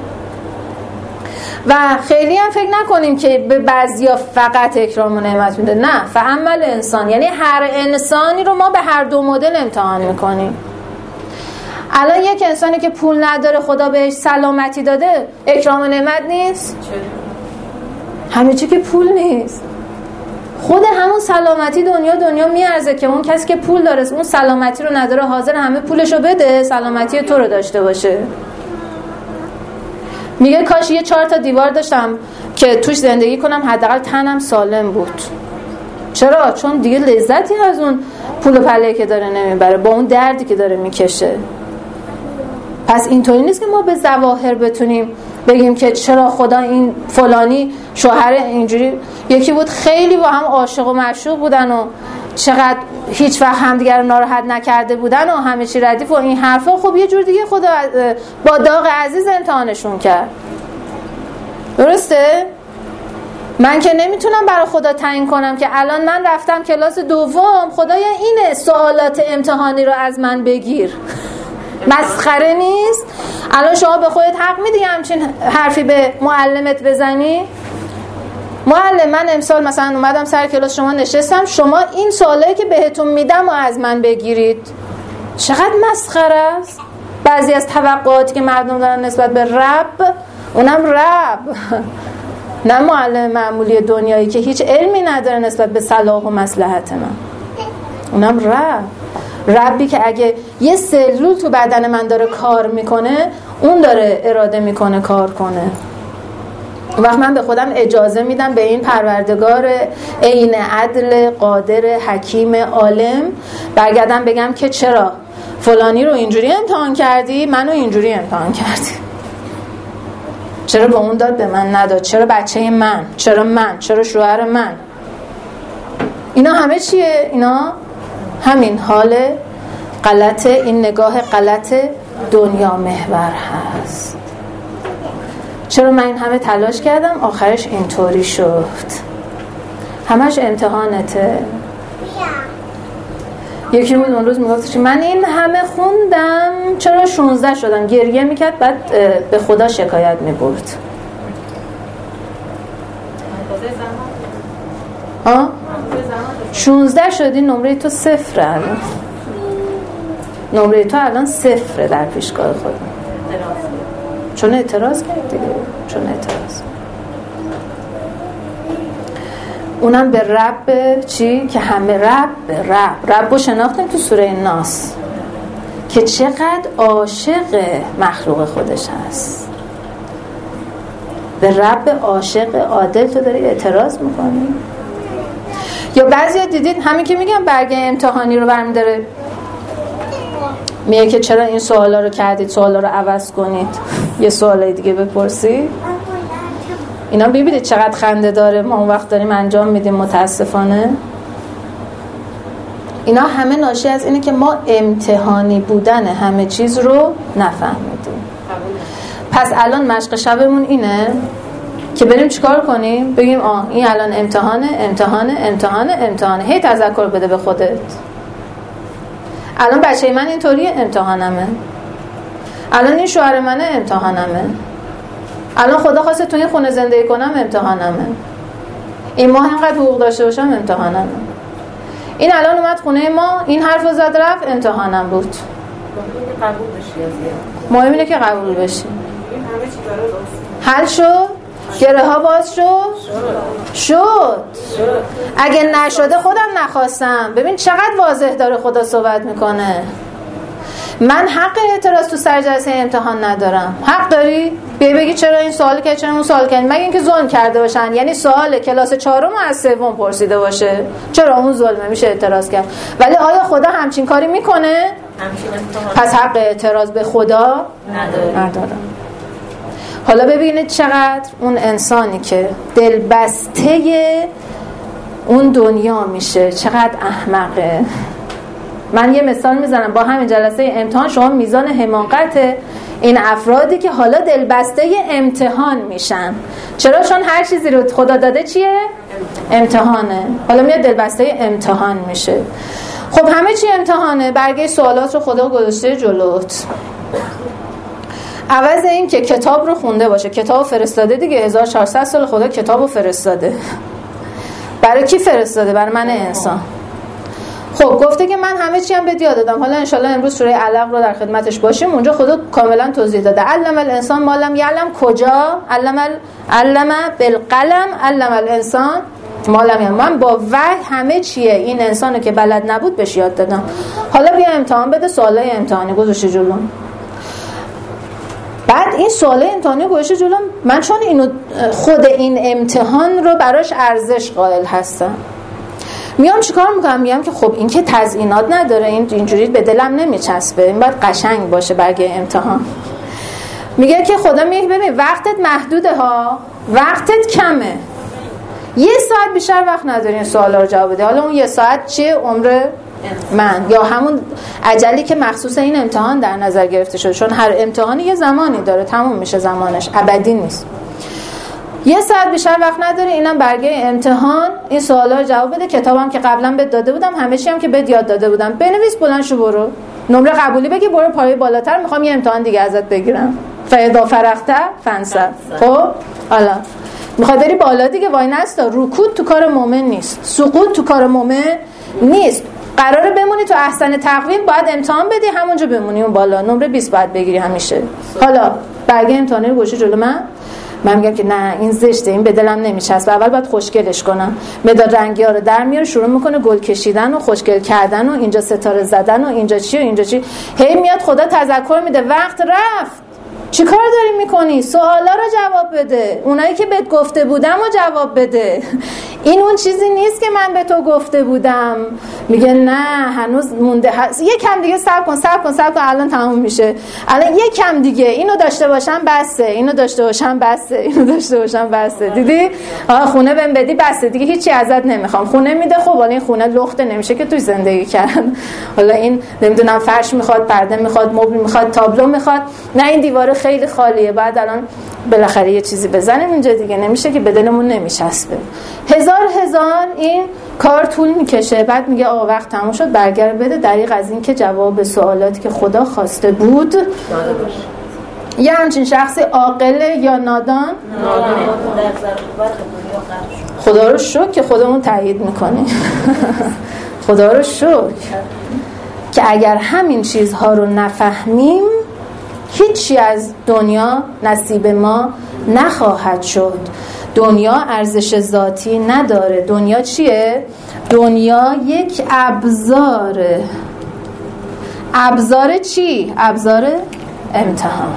C: و خیلی هم فکر نکنیم که به بعضیا فقط اکرام و نعمت میده. نه، فعمل انسان، یعنی هر انسانی رو ما به هر دو مدل امتحان میکنیم. الان یک انسانی که پول نداره خدا بهش سلامتی داده، اکرام و نعمت نیست؟ همه چی که پول نیست. خود همون سلامتی دنیا دنیا میارزه که اون کسی که پول داره اون سلامتی رو نداره حاضر همه پولشو بده سلامتی تو رو داشته باشه. میگه کاش یه چهار تا دیوار داشتم که توش زندگی کنم حداقل تنم سالم بود. چرا؟ چون دیگه لذتی از اون پول و پله که داره نمیبره، با اون دردی که داره میکشه. پس اینطوری نیست که ما به ظواهر بتونیم بگیم که چرا خدا این فلانی شوهر اینجوری. یکی بود خیلی با هم عاشق و معشوق بودن و چقدر هیچ وقت همدیگر رو ناراحت نکرده بودن و همه چی ردیف و این حرفا. خب یه جور دیگه خدا با داغ عزیز امتحانشون کرد. درسته؟ من که نمیتونم برای خدا تعیین کنم که الان من رفتم کلاس دوم خدایا اینه سوالات امتحانی رو از من بگیر. مسخره نیست؟ الان شما به خودت حق میدی همچین حرفی به معلمت بزنی؟ معلم من امسال مثلا اومدم سر کلاس شما نشستم، شما این سوالایی که بهتون میدم و از من بگیرید. چقدر مسخره است. بعضی از توقعاتی که مردم دارن نسبت به رب، اونم رب نه معلم معمولی دنیایی که هیچ علمی نداره نسبت به صلاح و مصلحت من، اونم رب. ربی که اگه یه سلول تو بدن من داره کار میکنه اون داره اراده میکنه کار کنه. اون وقت من به خودم اجازه میدم به این پروردگار عین عدل قادر حکیم عالم برگردم بگم که چرا فلانی رو اینجوری امتحان کردی منو اینجوری امتحان کردی، چرا به اون داد به من نداد، چرا بچه من، چرا من، چرا شوهر من. اینا همه چیه؟ اینا همین حال غلط، این نگاه غلط دنیا محور هست. چرا من این همه تلاش کردم آخرش اینطوری شد؟ همش امتحانته. یکی بود اون روز میگفت من این همه خوندم چرا شانزده شدم، گریه میکرد بعد به خدا شکایت میبرد. آه؟ شانزده شدی نمره تو صفره الان. نمره تو الان صفره در پیشگاه خود. چون اعتراض کرد دیگه، چون اعتراض. اونم به رب چی؟ که همه رب رب رب رو شناختیم تو سوره ناس که چقدر عاشق مخلوق خودش هست. به رب عاشق عادل تو داری اعتراض میکنی؟ یا بعضیا دیدید همین که میگم برگه امتحانی رو برمی داره میگه که چرا این سوالا رو کردید، سوالا رو عوض کنید، یه سوالای دیگه بپرسید. اینا ببینید چقدر خنده داره، ما اون وقت داریم انجام میدیم متاسفانه. اینا همه ناشی از اینه که ما امتحانی بودن همه چیز رو نفهمیدیم. پس الان مشق شبمون اینه که بریم چیکار کنیم؟ بگیم آه این الان امتحانه امتحانه امتحانه امتحانه هی تذکر بده به خودت. الان بچه من اینطوریه امتحانمه، الان این شوهر منه امتحانمه، الان خدا خواسته تو این خونه زندگی کنم امتحانمه، این ماه اینقدر حقوق داشته باشم امتحانمه، این الان اومد خونه ما این حرفو زد رفت امتحانم بود. مهم اینه که قبول بشی. حل شد؟ گره ها باز شد؟ شد. اگه نشده خودم نخواستم. ببین چقدر واضح داره خدا صحبت میکنه. من حق اعتراض تو سر جلسه امتحان ندارم. حق داری؟ بیا بگی چرا این سوال کرد، چرا اون سوال کرد، مگه اینکه ظلم کرده باشن. یعنی سوال کلاس چهارم از سوم پرسیده باشه، چرا اون ظلمه، میشه اعتراض کرد. ولی آیا خدا همچین کاری میکنه؟ پس حق اعتراض به خدا نداره. حالا ببینید چقدر اون انسانی که دلبسته اون دنیا میشه چقدر احمقه. من یه مثال میزنم با همین جلسه امتحان شما میزان حماقت این افرادی که حالا دلبسته امتحان میشن. چرا؟ چون هر چیزی رو خدا داده چیه؟ امتحانه. حالا میاد دلبسته امتحان میشه. خب همه چی امتحانه. برگه سوالات رو خدا گذاشته جلوت. عوض این که کتاب رو خونده باشه، کتاب فرستاده دیگه، هزار و چهارصد سال خدا کتاب رو فرستاده. برای کی فرستاده؟ برای من انسان. خب گفته که من همه چی هم بهت یاد دادم. حالا انشالله امروز سوره علق رو در خدمتش باشیم. اونجا خدا کاملا توضیح داده. علم الانسان ما لم یعلم. کجا؟ علم ال... علم بالقلم علم الانسان ما لم یعلم. من با وحی همه چیه این انسانو که بلد نبود بهش یاد دادم. حالا بیا امتحان بده. سوالای امتحانی گذاشته جلو. بعد این سوال امتحانی گوشه جلوم، من چون اینو خود این امتحان رو براش ارزش قائل هستم، میام چیکار میکنم؟ میگم که خب این که تزیینات نداره، این اینجوری به دلم نمیچسبه، این باید قشنگ باشه برگه امتحان. میگه که خدا میگه ببین وقتت محدوده ها، وقتت کمه، یه ساعت بیشتر وقت نداری این سوالا رو جواب بده. حالا اون یه ساعت چیه؟ عمر من، یا همون عجلی که مخصوص این امتحان در نظر گرفته شده، چون هر امتحانی یه زمانی داره، تموم میشه زمانش، ابدی نیست. یه ساعت بیشتر وقت نداری، اینم برگه امتحان، این سوالا رو جواب بده. کتابم که قبلا بهت داده بودم، همه چی هم که بهت یاد داده بودم، بنویس، بلند شو برو، نمره قبولی بگی، برو پایه بالاتر، میخوام یه امتحان دیگه ازت بگیرم. فاذا فرغت فانصب. خب حالا میخوای بری بالا دیگه، وای نستا. رکود تو کار مؤمن نیست، سقوط تو کار مؤمن نیست. قراره بمونی تو احسن تقویم، باید امتحان بدی، همونجا بمونی اون بالا، نمره بیست باید بگیری همیشه. حالا برگه امتحانی رو گوشه جلو من، من میگم که نه این زشته، این به دلم نمیچسبه، اول باید خوشگلش کنم. مداد رنگی ها رو در میاره، شروع میکنه گل کشیدن و خوشگل کردن و اینجا ستاره زدن و اینجا چی و اینجا چی. هی میاد خدا تذکر میده وقت رفت، چی کار داری میکنی؟ سوالا رو جواب بده، اونایی که بهت گفته بودم رو جواب بده. این اون چیزی نیست که من به تو گفته بودم. میگه نه هنوز مونده، یک کم دیگه صبر کن صبر کن صبر کن، الان تموم میشه، الان یک کم دیگه، اینو داشته باشم بسه، اینو داشته باشم بسه، اینو داشته باشم بسه. دیدی؟ آها خونه بهم بدی بسه دیگه، هیچی ازت نمیخوام. خونه میده، خب حالا این خونه لخته، نمیشه که توی زندگی کرد. حالا این نمیدونم فرش میخواد، پرده میخواد، مبل میخواد، تابلو میخواد، نه این دیواره خیلی خالیه، بعد الان بالاخره یه چیزی بزنیم اینجا دیگه، نمیشه که به دلمون نمیچسبه. هزار هزار این کار طول میکشه. بعد میگه آقا وقت تموم شد، برگرد بده، دریغ از این که جواب به سوالاتی که خدا خواسته بود یه همچین شخصی عاقله یا نادان؟ نادان. خدا رو شکر که خودمون تایید میکنه. خدا رو شکر که اگر همین چیزها رو نفهمیم هیچی از دنیا نصیب ما نخواهد شد. دنیا ارزش ذاتی نداره. دنیا چیه؟ دنیا یک ابزاره. ابزار چی؟ ابزار امتحان.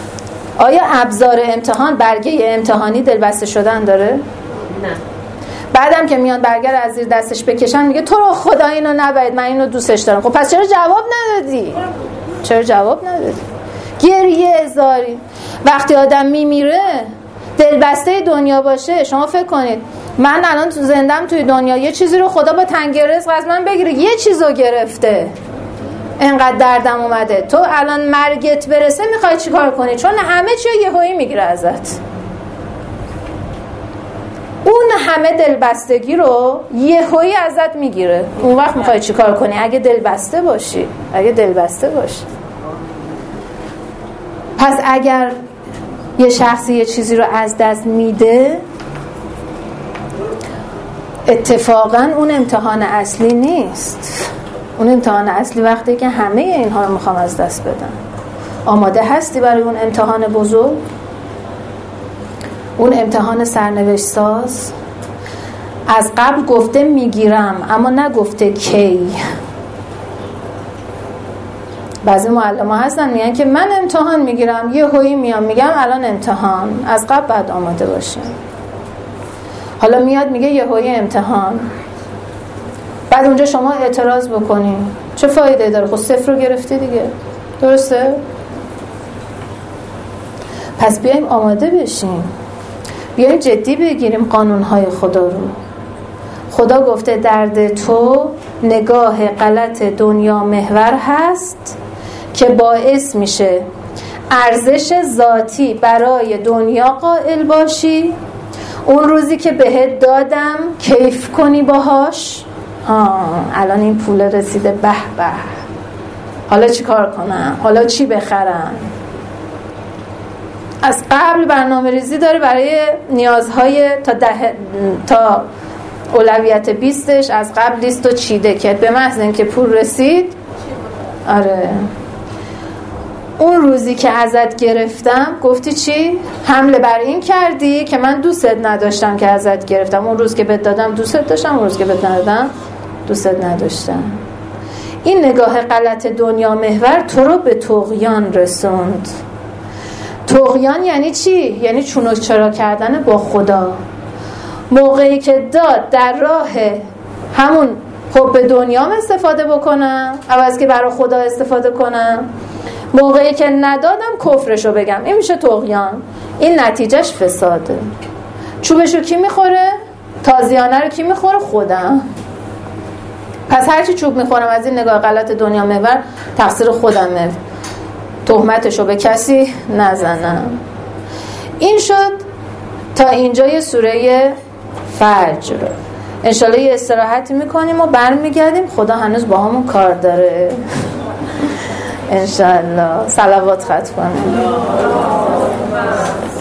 C: آیا ابزار امتحان برگه امتحانی دلبسته شدن داره؟
B: نه.
C: بعدم که میاد برگر از زیر دستش بکشن میگه تو رو خدا اینو نبرید، من اینو دوستش دارم. خب پس چرا جواب ندادی؟ چرا جواب ندادی؟ گریه هزاری. وقتی آدم میمیره دلبسته دنیا باشه، شما فکر کنید من الان تو زندم توی دنیا، یه چیزی رو خدا با تنگ رزق از من بگیره، یه چیزو گرفته، انقدر دردم اومده، تو الان مرگت برسه میخوای چیکار کنی؟ چون همه چی یهویی میگیره ازت. اون همه دلبستگی رو یهویی ازت میگیره. اون وقت میخوای چیکار کنی؟ اگه دلبسته باشی، اگه دلبسته باشی. پس اگر یه شخصی یه چیزی رو از دست میده، اتفاقا اون امتحان اصلی نیست. اون امتحان اصلی وقتی که همه اینها رو میخوام از دست بدم. آماده هستی برای اون امتحان بزرگ؟ اون امتحان سرنوشت ساز؟ از قبل گفته میگیرم اما نگفته کی. بعضی معلم‌ها هستن میگن که من امتحان میگیرم، یه هویی میام میگم الان امتحان، از قبل بعد آماده باشیم. حالا میاد میگه یه هویی امتحان، بعد اونجا شما اعتراض بکنی چه فایده داره؟ خب صفر رو گرفتی دیگه، درسته؟ پس بیایم آماده بشیم، بیایم جدی بگیریم قانونهای خدا رو. خدا گفته درد تو نگاه غلط دنیا محور هست که باعث میشه ارزش ذاتی برای دنیا قائل باشی، اون روزی که بهت دادم کیف کنی باهاش. ها الان این پول رسیده، به به، حالا چی کار کنم؟ حالا چی بخرم؟ از قبل برنامه ریزی داره برای نیازهای تا ده تا اولویت بیستش، از قبل لیستو چیده که به محض اینکه پول رسید، آره اون روزی که ازت گرفتم گفتی چی؟ حمله بر این کردی که من دوستت نداشتم که ازت گرفتم. اون روز که بهت دادم دوستت داشتم، اون روز که بهت ندادم دوستت نداشتم. این نگاه غلط دنیا محور تو رو به طغیان رسوند. طغیان یعنی چی؟ یعنی چون چرا کردن با خدا. موقعی که داد در راه همون خب به دنیا استفاده بکنم عوض که برای خدا استفاده کنم، موقعی که ندادم کفرشو بگم، این میشه طغیان. این نتیجهش فساده. چوبشو کی میخوره؟ تازیانه رو کی میخوره؟ خودم. پس هرچی چوب میخورم از این نگاه غلط دنیا محور تقصیر خودمه، تهمتشو به کسی نزنم. این شد تا اینجای سوره فجر. انشالله یه استراحتی میکنیم و برمیگردیم. خدا هنوز با همون کار داره انشالله. صلوات ختم کنیم.